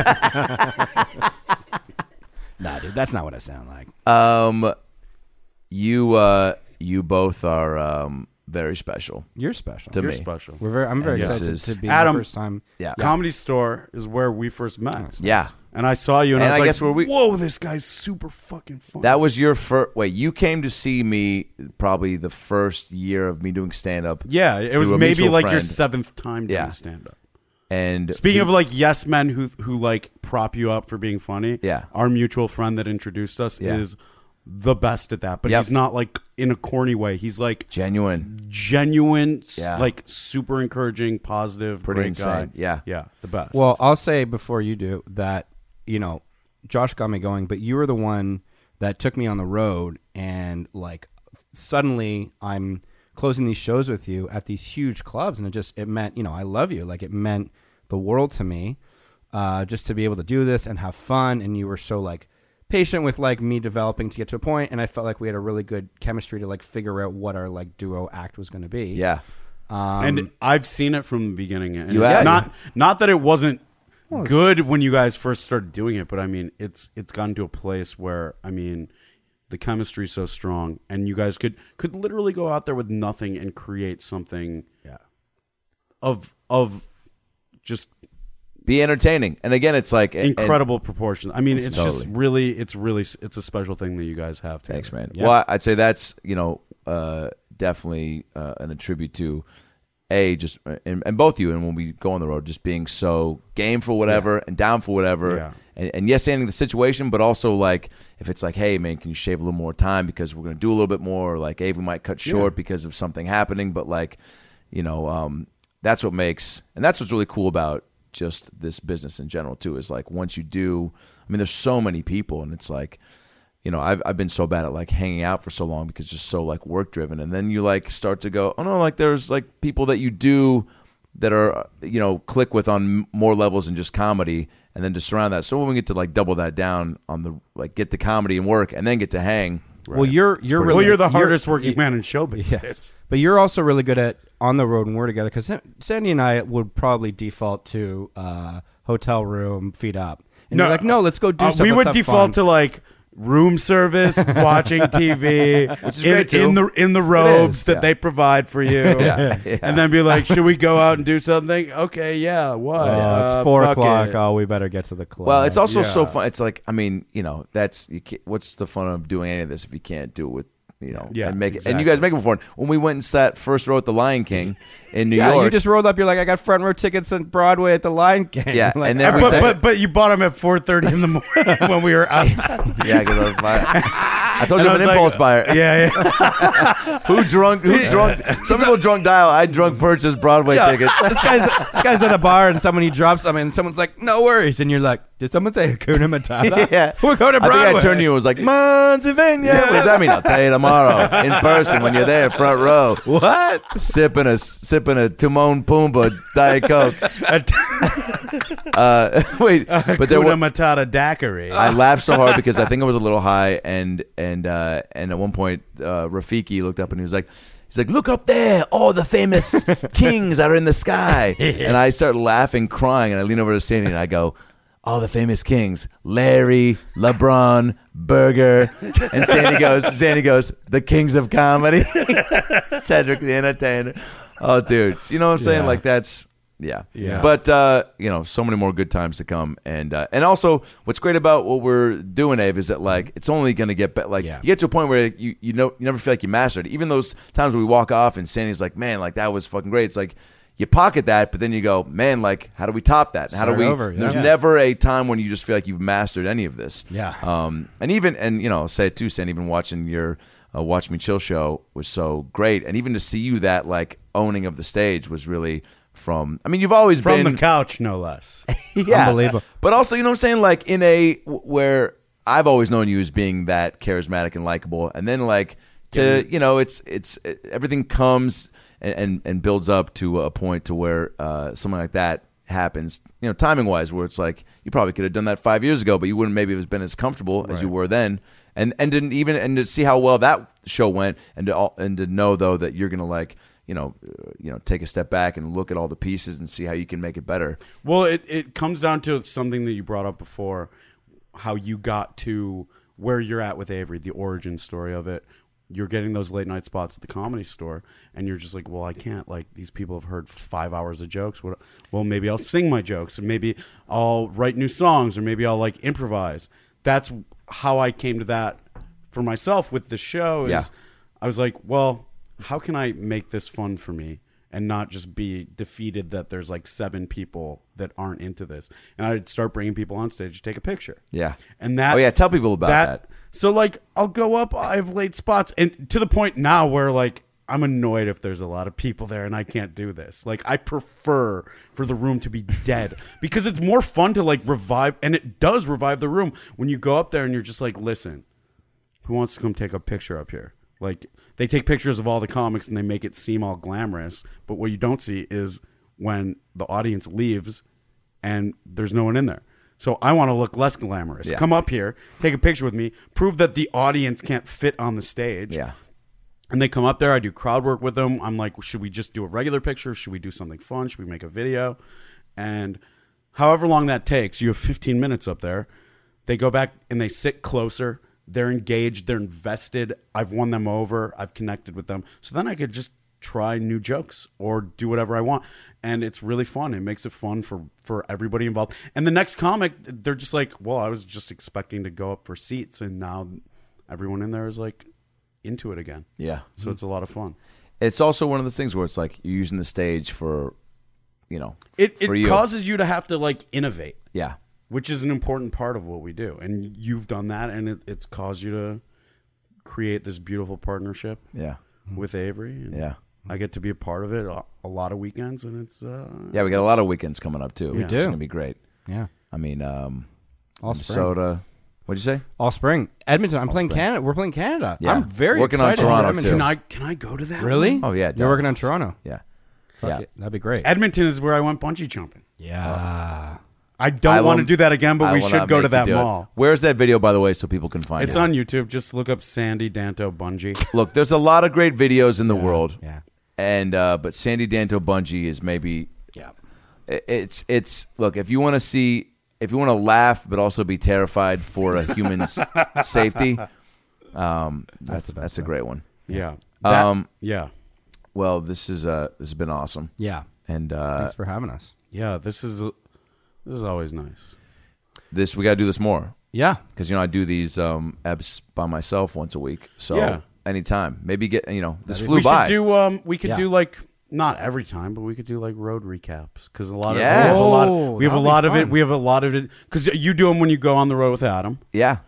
Nah, dude, that's not what I sound like. You both are very special. You're special. You're me. special. I'm very And excited this to be Adam, the first time. Yeah. Comedy Store is where we first met. Yeah. And I saw you, and I was I like, guess where whoa, this guy's super fucking funny. That was your first. Wait, you came to see me probably the first year of me doing stand up. Yeah, it was a maybe mutual like your friend. 7th time doing Yeah. stand-up. And Speaking of like yes men who like prop you up for being funny, Yeah. our mutual friend that introduced us is the best at that. But Yep. he's not like in a corny way. He's like genuine, yeah. Like super encouraging, positive, pretty great insane. guy. Yeah, the best. Well, I'll say before you do that, Josh got me going, but you were the one that took me on the road, and like suddenly I'm closing these shows with you at these huge clubs, and it meant, I love you. Like it meant the world to me, just to be able to do this and have fun. And you were so like patient with like me developing to get to a point, and I felt like we had a really good chemistry to like figure out what our like duo act was going to be. yeah. And I've seen it from the beginning. And You have? not that it wasn't good when you guys first started doing it, but I mean, it's gotten to a place where, I mean, the chemistry's so strong, and you guys could literally go out there with nothing and create something of just Be entertaining, and again, it's like incredible proportions. I mean, it's Totally. just really, it's a special thing that you guys have. Together. Thanks, man. Yeah. Well, I'd say that's definitely an attribute to just and both you, and when we go on the road, just being so game for whatever and down for whatever, and yes, standing the situation, but also like if it's like, hey man, can you shave a little more time because we're going to do a little bit more, or like hey, we might cut short because of something happening, but like that's what makes, and that's what's really cool about just this business in general too, is like once you do, I mean, there's so many people, and it's like, I've been so bad at like hanging out for so long because it's just so like work driven, and then you like start to go, oh no, like there's like people that you do that are click with on more levels than just comedy, and then to surround that. So when we get to like double that down on the like get the comedy and work, and then get to hang. Right. Well, you're the hardest working man in show business. Yes. But you're also really good at on the road when we're together, because Sandy and I would probably default to hotel room, feet up. And you're like, no, let's go do something. We would default to like room service, watching TV, which is great too. in the robes that they provide for you, and then be like, should we go out and do something? Okay, yeah. What? It's 4 o'clock. Oh, we better get to the club. Well, it's also so fun. It's like, I mean, that's what's the fun of doing any of this if you can't do it with and make it. And you guys make it before. When we went and sat first row at the Lion King in New York, you just rolled up. You're like, I got front row tickets at Broadway at the Lion King. Yeah, like, and then but you bought them at 4:30 in the morning when we were out. Yeah, because I told you I'm an impulse buyer. Yeah. Who drunk? Some people drunk dial. I drunk purchase Broadway tickets. this guy's at a bar and someone he drops something and someo's like, no worries, and you're like, did someone say Hakuna Matata? Yeah. We're going to Broadway. I think I turned to you and was like, Montevideo. What does that mean? I'll tell you tomorrow in person when you're there, front row. What? Sipping a Timon Pumbaa Diet Coke. Wait, but there Hakuna were. Matata daiquiri. I laughed so hard because I think I was a little high, and at one point Rafiki looked up and he was like, look up there, all the famous kings are in the sky. And I start laughing, crying, and I lean over to Sandy and I go, all the famous kings, Larry, LeBron, Burger. And Sandy goes, the kings of comedy. Cedric the Entertainer. Oh, dude. You know what I'm saying? Yeah. Like, that's, yeah. Yeah. But, so many more good times to come. And also, what's great about what we're doing, Abe, is that, like, it's only going to get better. Like, you get to a point where you never feel like you mastered it. Even those times where we walk off and Sandy's like, man, like, that was fucking great. It's like, you pocket that, but then you go, man, like, how do we top that? How do we? Over, yeah. There's never a time when you just feel like you've mastered any of this. Yeah. I'll say it too, Sandy. Even watching your Watch Me Chill show was so great, and even to see you that like owning of the stage was really from. I mean, you've always From been the couch, no less. yeah, Unbelievable. But also, you know what I'm saying? Like in a where I've always known you as being that charismatic and likable, and then like to it's everything comes and builds up to a point to where something like that happens. You know, timing wise, where it's like you probably could have done that 5 years ago, but you wouldn't maybe have been as comfortable as you were then. And didn't even and to see how well that show went, and to know though that you're gonna like. Take a step back and look at all the pieces and see how you can make it better. Well, it comes down to something that you brought up before, how you got to where you're at with Avery, the origin story of it. You're getting those late night spots at the Comedy Store, and you're just like, well, I can't. Like, these people have heard 5 hours of jokes. Well, maybe I'll sing my jokes, or maybe I'll write new songs, or maybe I'll like improvise. That's how I came to that for myself with the show. I was like, well, how can I make this fun for me and not just be defeated that there's like 7 people that aren't into this? And I'd start bringing people on stage to take a picture. Yeah. And that. Oh yeah, tell people about that. So like, I'll go up. I have late spots, and to the point now where like I'm annoyed if there's a lot of people there and I can't do this. Like, I prefer for the room to be dead because it's more fun to like revive, and it does revive the room when you go up there and you're just like, listen, who wants to come take a picture up here? Like, they take pictures of all the comics and they make it seem all glamorous, but what you don't see is when the audience leaves and there's no one in there. So I want to look less glamorous. Yeah. Come up here, take a picture with me, prove that the audience can't fit on the stage. Yeah. And they come up there. I do crowd work with them. I'm like, should we just do a regular picture? Should we do something fun? Should we make a video? And however long that takes, you have 15 minutes up there. They go back and they sit closer. They're engaged. They're invested. I've won them over. I've connected with them. So then I could just try new jokes or do whatever I want. And it's really fun. It makes it fun for everybody involved. And the next comic, they're just like, well, I was just expecting to go up for seats. And now everyone in there is like into it again. Yeah. So it's a lot of fun. It's also one of those things where it's like you're using the stage for, It for you. causes you to have to like innovate. Yeah. Which is an important part of what we do. And you've done that, and it's caused you to create this beautiful partnership Yeah. with Avery. And Yeah. I get to be a part of it a lot of weekends, and it's... Yeah, we got a lot of weekends coming up, too. We do. It's going to be great. Yeah. I mean, All spring. Minnesota. What'd you say? All spring. Edmonton. I'm playing spring. Canada. We're playing Canada. Yeah. I'm very Working on excited. Toronto, Edmonton. too. Can I go to that? Really? one? Oh, yeah. You're working on Dallas. Toronto. Yeah. Fuck Yeah. it. That'd be great. Edmonton is where I went bungee jumping. Yeah. I don't want to do that again, but I we will should not go make to you that do it. mall. Where's that video, by the way, so people can find It's it? on YouTube. Just look up Sandy Danto bungee. Look, there's a lot of great videos in the world. Yeah. And but Sandy Danto Bungee is maybe it's look, if you want to laugh but also be terrified for a human's safety, that's a great one. Yeah. Yeah. Well, this has been awesome. Yeah. And Thanks for having us. Yeah, this is always nice. we got to do this more Yeah. because I do these eps by myself once a week. So Yeah. anytime, maybe this We flew by. should do we could Yeah. do like not every time, but we could do like road recaps because a lot of Yeah. we have a lot Oh, we have a that'll be lot of it. fun. We have a lot of it because you do them when you go on the road with Adam, Yeah. Yeah.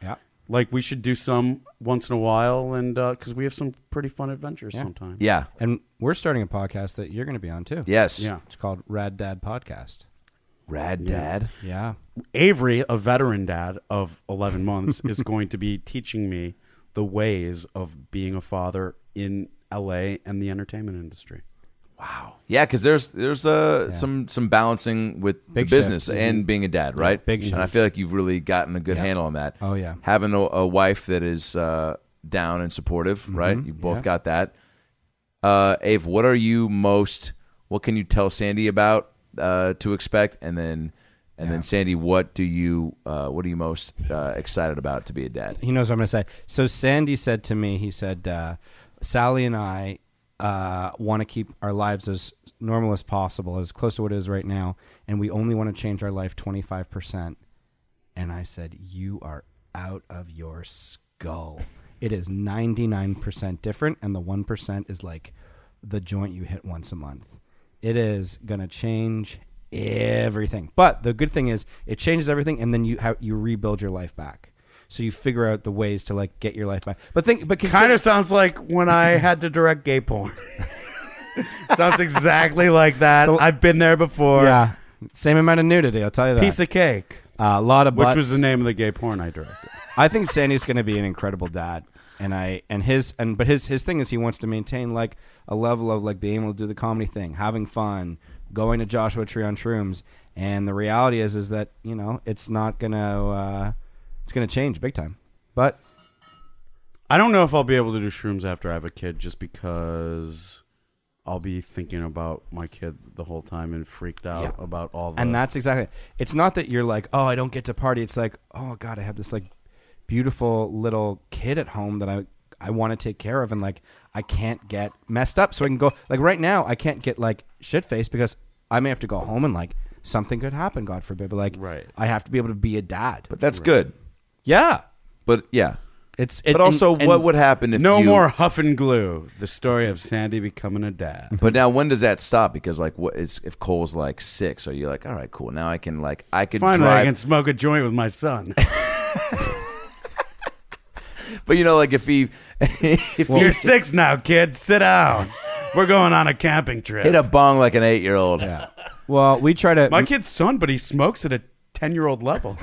like we should do some once in a while, and because we have some pretty fun adventures sometimes. Yeah. And we're starting a podcast that you're going to be on too. Yes. Yeah. It's called Rad Dad Podcast. Rad Dad. Yeah. Avery, a veteran dad of 11 months, is going to be teaching me the ways of being a father in LA and the entertainment industry. Wow. Yeah, because there's some balancing with Big the business shift. and being a dad, right? big And shift. I feel like you've really gotten a good handle on that. Oh, yeah. Having a wife that is down and supportive, right? You both got that. Ave, what can you tell Sandy about to expect? And then Sandy, what are you most excited about to be a dad? He knows what I'm going to say. So Sandy said to me, he said, Sally and I want to keep our lives as normal as possible, as close to what it is right now, and we only want to change our life 25%. And I said, you are out of your skull. It is 99% different, and the 1% is like the joint you hit once a month. It is going to change everything. But the good thing is it changes everything, and then you rebuild your life back. So you figure out the ways to like get your life back. But Kind of sounds like when I had to direct gay porn. Sounds exactly like that. So- I've been there before. yeah, same amount of nudity. I'll tell you that. Piece of cake, A lot of butts. which was the name of the gay porn I directed. I think Sandy's going to be an incredible dad, but his thing is he wants to maintain like a level of like being able to do the comedy thing, having fun, going to Joshua Tree on shrooms, and the reality is that it's not gonna it's gonna change big time, but I don't know if I'll be able to do shrooms after I have a kid, just because I'll be thinking about my kid the whole time and freaked out about all the... And that's exactly. It's not that you're like, oh, I don't get to party. It's like, oh God, I have this like beautiful little kid at home that I want to take care of, and like I can't get messed up, so I can go like right now I can't get like shit faced because I may have to go home and like something could happen, God forbid. But like, Right. I have to be able to be a dad. But that's good. Yeah, But yeah. but Also, what would happen if No you... more huff and glue. The story of Sandy becoming a dad. But now, when does that stop? Because like, what is if Cole's like 6? Are you like, all right, cool? Now I could Finally, I drive. can smoke a joint with my son. But like if You're 6 now, kid. Sit down. We're going on a camping trip. hit a bong like an 8-year-old. Yeah. Well, we try to. My kid's son, but he smokes at a 10-year-old level.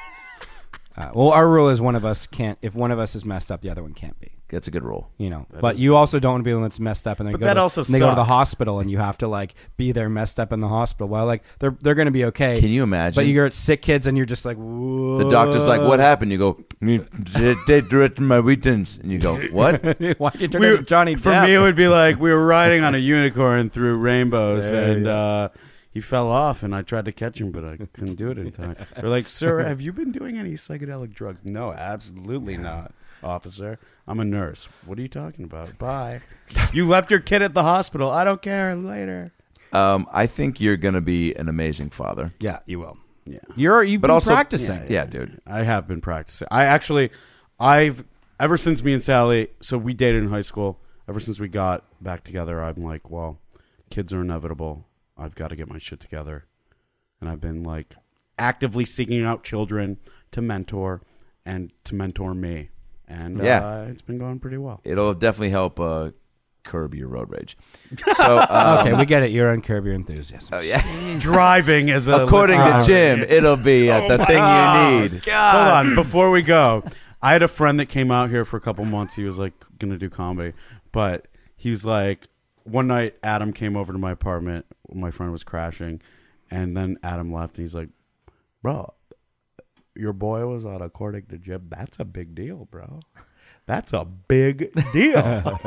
Well, our rule is one of us can't. If one of us is messed up, the other one can't be. That's a good rule. But you also don't want to be the one that's messed up, and then But that also they go to the sucks. hospital, and you have to like be there messed up in the hospital. Well, like they're going to be okay. Can you imagine? But you're sick kids, and you're just like, whoa. The doctor's like, "What happened?" You go, "They directed my weekends," and you go, "What?" Why you turn into Johnny For Depp? me, it would be like we were riding on a unicorn through rainbows, and he fell off, and I tried to catch him, but I couldn't do it in time. They're like, "Sir, have you been doing any psychedelic drugs?" No, absolutely not, officer. I'm a nurse. What are you talking about? Bye. You left your kid at the hospital. I don't care. Later. I think you're gonna be an amazing father. Yeah, you will. Yeah. You've been also- practicing. Yeah, dude. I have been practicing. I've ever since me and Sally, so we dated in high school. Ever since we got back together, I'm like, well, kids are inevitable. I've got to get my shit together. And I've been like actively seeking out children to mentor and to mentor me. And it's been going pretty well. It'll definitely help curb your road rage. So, Okay, we get it. You're on Curb Your Enthusiasm. oh yeah. Driving is a According to Jim, it'll be the thing you need. Hold on, before we go, I had a friend that came out here for a couple months. He was like gonna do comedy, but he was like, one night Adam came over to my apartment. My friend was crashing, and then Adam left. And he's like, "Bro, your boy was on According to Jim. That's a big deal, bro. That's a big deal."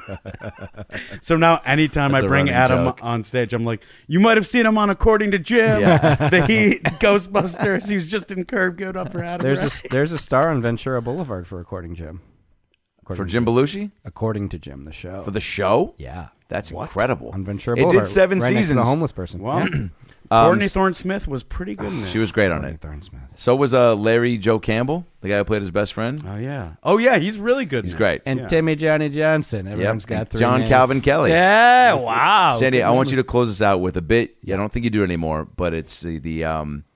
So now anytime That's I a bring running Adam joke. on stage, I'm like, "You might have seen him on According to Jim, the Heat, Ghostbusters. He was just in Curb. Give it up for Adam." There's a star on Ventura Boulevard for According Jim. For Jim Belushi? According to Jim, the show. For the show? Yeah. That's incredible. On Ventura It Boulevard. did 7 right next to seasons. the homeless person. Well, Courtney Thorne Smith was pretty good in it. She was great on Courtney it. Thorne Smith. So was Larry Joe Campbell, the guy who played his best friend. Oh yeah, he's really good. He's in it. great. And Yeah. Timmy Johnny Johnson. Everyone's got And 3 John names. Calvin Kelly. Yeah, wow. Sandy, Good I want memory. you to close us out with a bit. I don't think you do it anymore, but it's the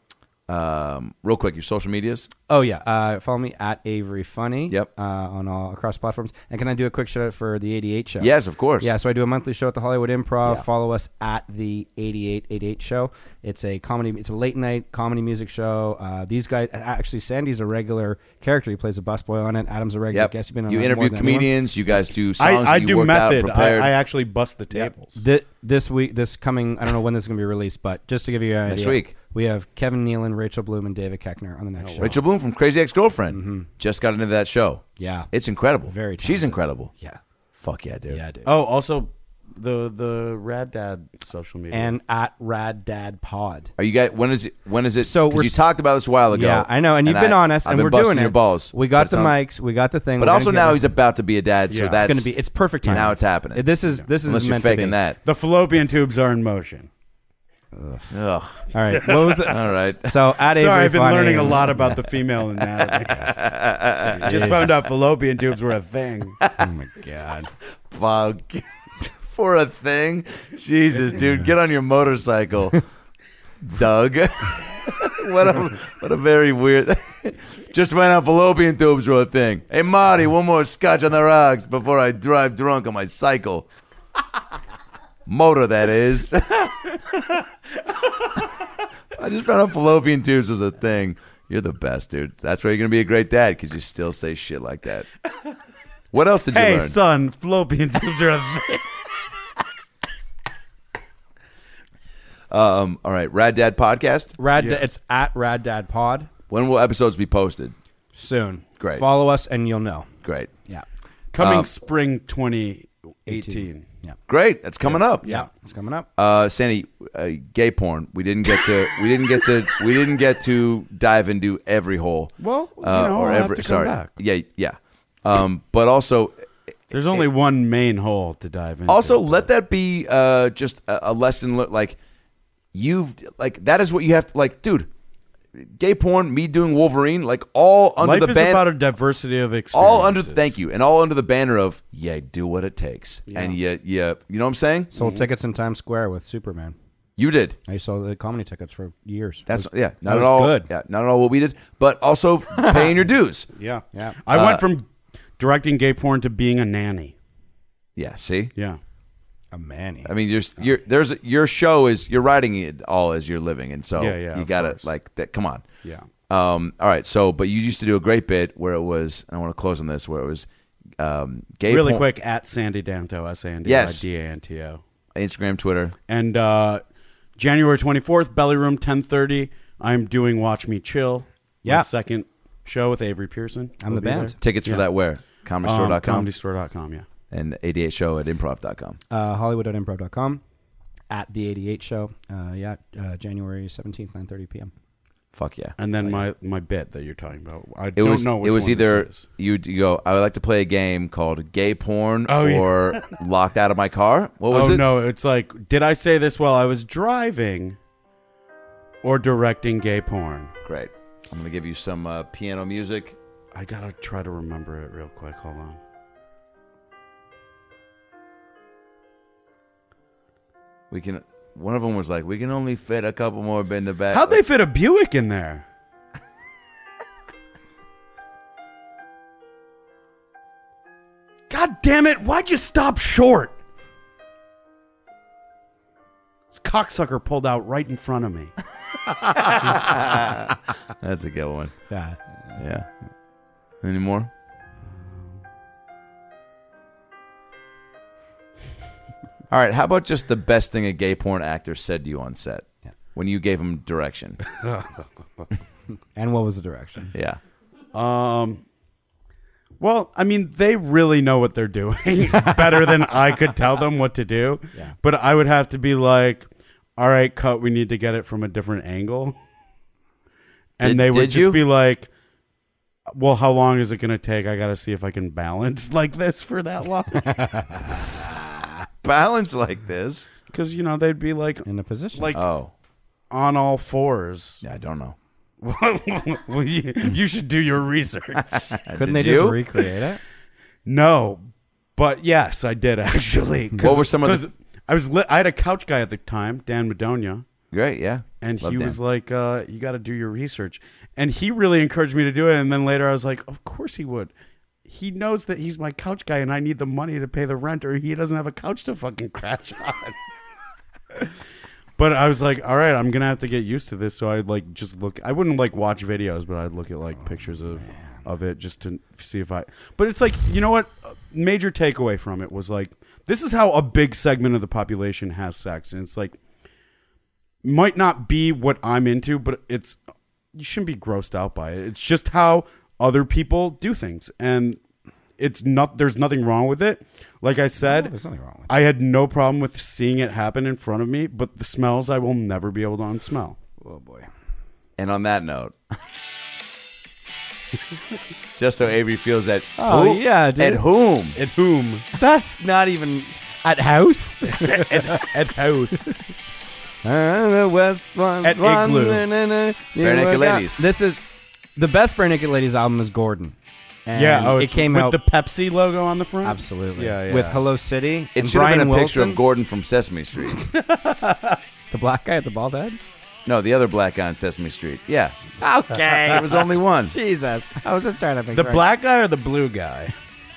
Real quick, your social medias. Oh yeah, follow me at Avery Funny. Yep. On all across platforms. And can I do a quick shout out for the 88 show? Yes, of course. Yeah, so I do a monthly show at the Hollywood Improv. Yeah. Follow us at the 8888 show. It's a comedy. It's a late night comedy music show. These guys, actually, Sandy's a regular character. He plays a busboy on it. Adam's a regular Yep. guest. You've been on You more interview than comedians. You guys do songs. I that you do worked out, method. prepared. I actually bust the tables. This week, this coming, I don't know when this is going to be released, but just to give you an Next idea, week. we have Kevin Nealon, Rachel Bloom, and David Keckner on the next show. Rachel Bloom from Crazy Ex-Girlfriend just got into that show. Yeah. It's incredible. Very She's talented. incredible. Yeah. Fuck yeah, dude. Yeah, dude. Oh, also the Rad Dad social media. And at Rad Dad Pod. Are you guys? When is it? So 'cause we're you talked about this a while ago. Yeah, I know, and you've been honest, I've and been we're busting doing your it. balls. We got But the it's not- mics, we got the thing. But we're also gonna now get he's about to be a dad, so Yeah. that's it's going to be. It's perfect time. now it's happening. This is Unless you're meant to faking be. that. the fallopian tubes are in motion. Ugh. All right. What was the? All right. So at Sorry, Avery I've been Funny- learning a lot about the female anatomy. Just found out fallopian tubes were a thing. Oh my god. Fuck. For a thing, Jesus, dude, get on your motorcycle, Doug. What a very weird. Just found out fallopian tubes were a thing. Hey, Marty, one more scotch on the rocks before I drive drunk on my cycle. Motor, that is. I just found out fallopian tubes was a thing. You're the best, dude. That's why you're going to be a great dad, because you still say shit like that. What else did you Hey, learn? son, fallopian tubes are a thing. All right, Rad Dad Podcast. Yes. It's at Rad Dad Pod. When will episodes be posted? Soon. Great. Follow us and you'll know. Great. Yeah. Coming spring 2018. Yeah. Great. That's coming up. Yeah. It's coming up. Sandy, gay porn. We didn't get to dive into every hole. Well, I'll have to come back. Yeah. But also, There's only one main hole to dive into. also let that be just a lesson. Like that is what you have to like, dude. Gay porn, me doing Wolverine, like all under Life the is banner. about a diversity of experiences. Thank you, and all under the banner of do what it takes, Yeah. and you know what I'm saying? Sold tickets in Times Square with Superman. You did. I sold the comedy tickets for years. That's It was- not that at was all good. Yeah, not at all what we did, but also paying your dues. Yeah. Yeah. I went from directing gay porn to being a nanny. Yeah, see, Yeah. A Manny. I mean, your show is you're writing it all as you're living, and so Yeah, you of got to course. like that. Come on. Yeah. All right. So, but you used to do a great bit where it was. I want to close on this where it was gay. Really porn- quick, at Sandy Danto, SANDY Yes. DANTO. Instagram, Twitter. And January 24th, Belly Room, 10:30. I'm doing Watch Me Chill. Yeah. My second show with Avery Pearson. I'm We'll the be band. there. Tickets for Yeah. that where? ComedyStore.com ComedyStore.com, yeah. and 88 show at improv.com. Hollywood.improv.com. At the 88 show. January 17th, 9:30 p.m. Fuck yeah. And then my bit that you're talking about. I It don't was know which it was one either this is. you go, I would like to play a game called Gay Porn Oh, yeah. or Locked Out of My Car. What was Oh, it? no. It's like, did I say this while I was driving or directing gay porn? Great. I'm going to give you some piano music. I got to try to remember it real quick. Hold on. One of them was like, we can only fit a couple more in the back. How'd they fit a Buick in there? God damn it. Why'd you stop short? This cocksucker pulled out right in front of me. That's a good one. Yeah. Yeah. Any more? All right. How about just the best thing a gay porn actor said to you on set when you gave him direction? And what was the direction? Yeah. Well, I mean, they really know what they're doing better than I could tell them what to do. Yeah. But I would have to be like, all right, cut, we need to get it from a different angle. And they would did just you? be like, well, how long is it going to take? I got to see if I can balance like this for that long. Balance like this. Because, they'd be like In a position. like Oh. on all fours. Yeah, I don't know. Well, you should do your research. Couldn't they Did just you? recreate it? No, but yes, I did actually. What were some of the- I had a couch guy at the time, Dan Madonia. Great, yeah. And Love he Dan. was like, you got to do your research. And he really encouraged me to do it. And then later I was like, of course he would. He knows that he's my couch guy and I need the money to pay the rent or he doesn't have a couch to fucking crash on. But I was like, all right, I'm going to have to get used to this. So I'd like just look. I wouldn't like watch videos, but I'd look at like pictures of it just to see if I. But it's like, you know what? Major takeaway from it was like, this is how a big segment of the population has sex. And it's like, might not be what I'm into, but you shouldn't be grossed out by it. It's just how other people do things. And there's nothing wrong with it. Like I said, there's nothing wrong with it. I had no problem with seeing it happen in front of me, but the smells I will never be able to unsmell. Oh boy. And on that note, just so Avery feels at Oh, yeah, dude. at whom? At whom? That's not even at house. At house. The West one, At Igloo. Bare Naked Ladies. This is the best Bare Naked Ladies album is Gordon. And Yeah, it came with out the Pepsi logo on the front. absolutely. Yeah, yeah. With Hello City. It and should have Brian been a picture Wilson, of Gordon from Sesame Street. the black guy at the bald head. No, the other black guy on Sesame Street. Yeah, Okay, there was only one. Jesus, I was just trying to think. The black guy or the blue guy?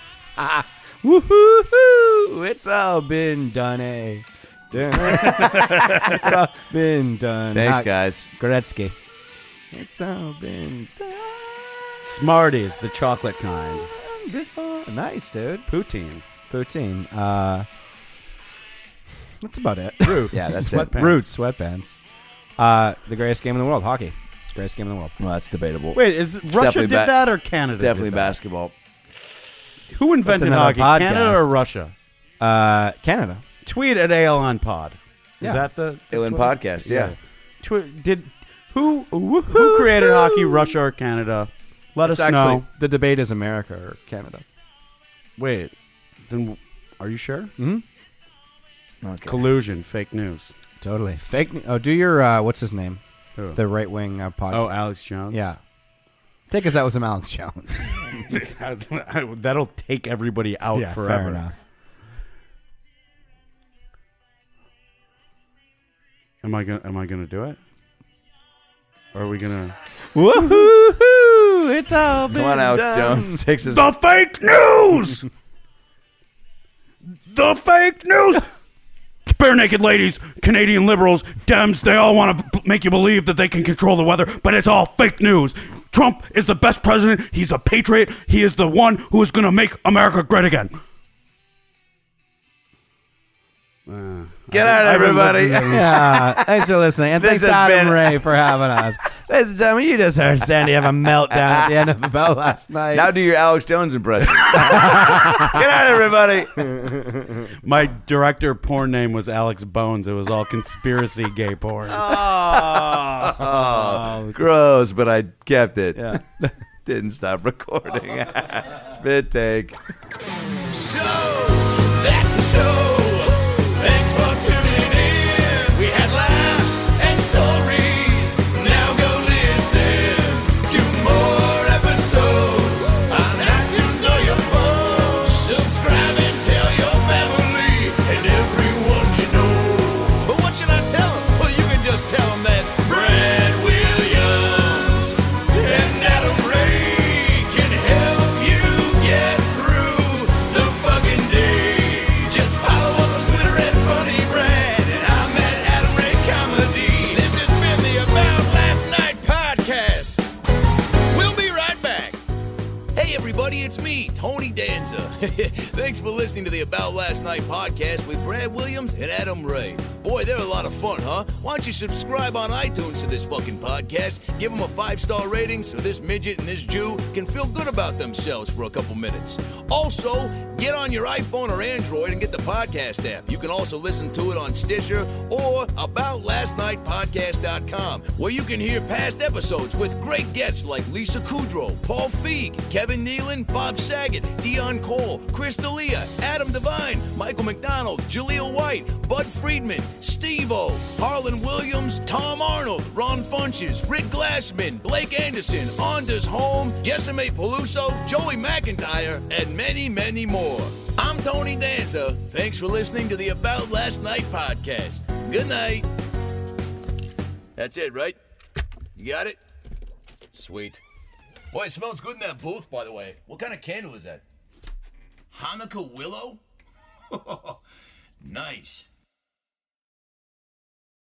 Woohoo! It's all been done, eh? It's all been done. Thanks, guys. Gretzky. It's all been done Smarties, the chocolate kind. before. Nice, dude. Poutine. Poutine. That's about it. Roots. Yeah, that's it. Sweatpants. Roots, sweatpants. The greatest game in the world, hockey. It's the greatest game in the world. Well, that's debatable. Wait, Russia definitely did that or Canada? Definitely did that? basketball. Who invented another hockey? podcast. Canada or Russia? Canada. Tweet at ALN Pod. Is Yeah. that the Alien podcast, yeah. Who created hockey? Russia or Canada? Let us know. The debate is America or Canada. Wait, then are you sure? Mm-hmm. Okay. Collusion, fake news. Totally. Fake. Oh, do your what's his name? Who? The right wing podcast. Oh, Alex Jones. yeah. Take us out with some Alex Jones. That'll take everybody out forever. Fair enough. Am I gonna do it? Or are we gonna? Woohoo! It's all been Come on, Alex done. Jones. Takes his The fake news. The fake news. Bare Naked Ladies, Canadian Liberals, Dems, they all want to make you believe that they can control the weather, but it's all fake news. Trump is the best president. He's a patriot. He is the one who is going to make America great again. Get out, everybody. Yeah, thanks for listening. And This thanks, has Adam been- Ray, for having us. Ladies and gentlemen, you just heard Sandy have a meltdown at the end of About Last Night. Now do your Alex Jones impression. Get out, everybody. My director porn name was Alex Bones. It was all conspiracy gay porn. Oh, gross, but I kept it. Yeah. Didn't stop recording. Spit take. So, that's the show. Thanks for tuning in. We had laughs and stories. Now go listen to more episodes on iTunes or your phone. Subscribe and tell your family and everyone you know. But what should I tell them? Well, you can just tell them that Brad Williams and Adam Ray can help you get through the fucking day. Just follow us on Twitter at Funny Brad, and I'm at Adam Ray Comedy. This has been the About Last Night podcast. We'll be right back. Hey everybody, it's me, Tony Danza. Thanks for listening to the About Last Night podcast with Brad Williams and Adam Ray. Boy, they're a lot of fun, huh? Why don't you subscribe on iTunes to this fucking podcast? Give them a 5-star rating so this midget and this Jew can feel good about themselves for a couple minutes. Also, get on your iPhone or Android and get the podcast app. You can also listen to it on Stitcher or aboutlastnightpodcast.com, where you can hear past episodes with great guests like Lisa Kudrow, Paul Feig, Kevin Nealon, Bob Saget, Dion Cole, Chris D'Elia, Adam Devine, Michael McDonald, Jaleel White, Bud Friedman, Steve-O, Harlan Williams, Tom Arnold, Ron Funches, Rick Glassman, Blake Anderson, Anders Holm, Jessime Peluso, Joey McIntyre, and many, many more. I'm Tony Danza. Thanks for listening to the About Last Night podcast. Good night. That's it, right? You got it? Sweet. Boy, it smells good in that booth, by the way. What kind of candle is that? Hanukkah willow? Nice.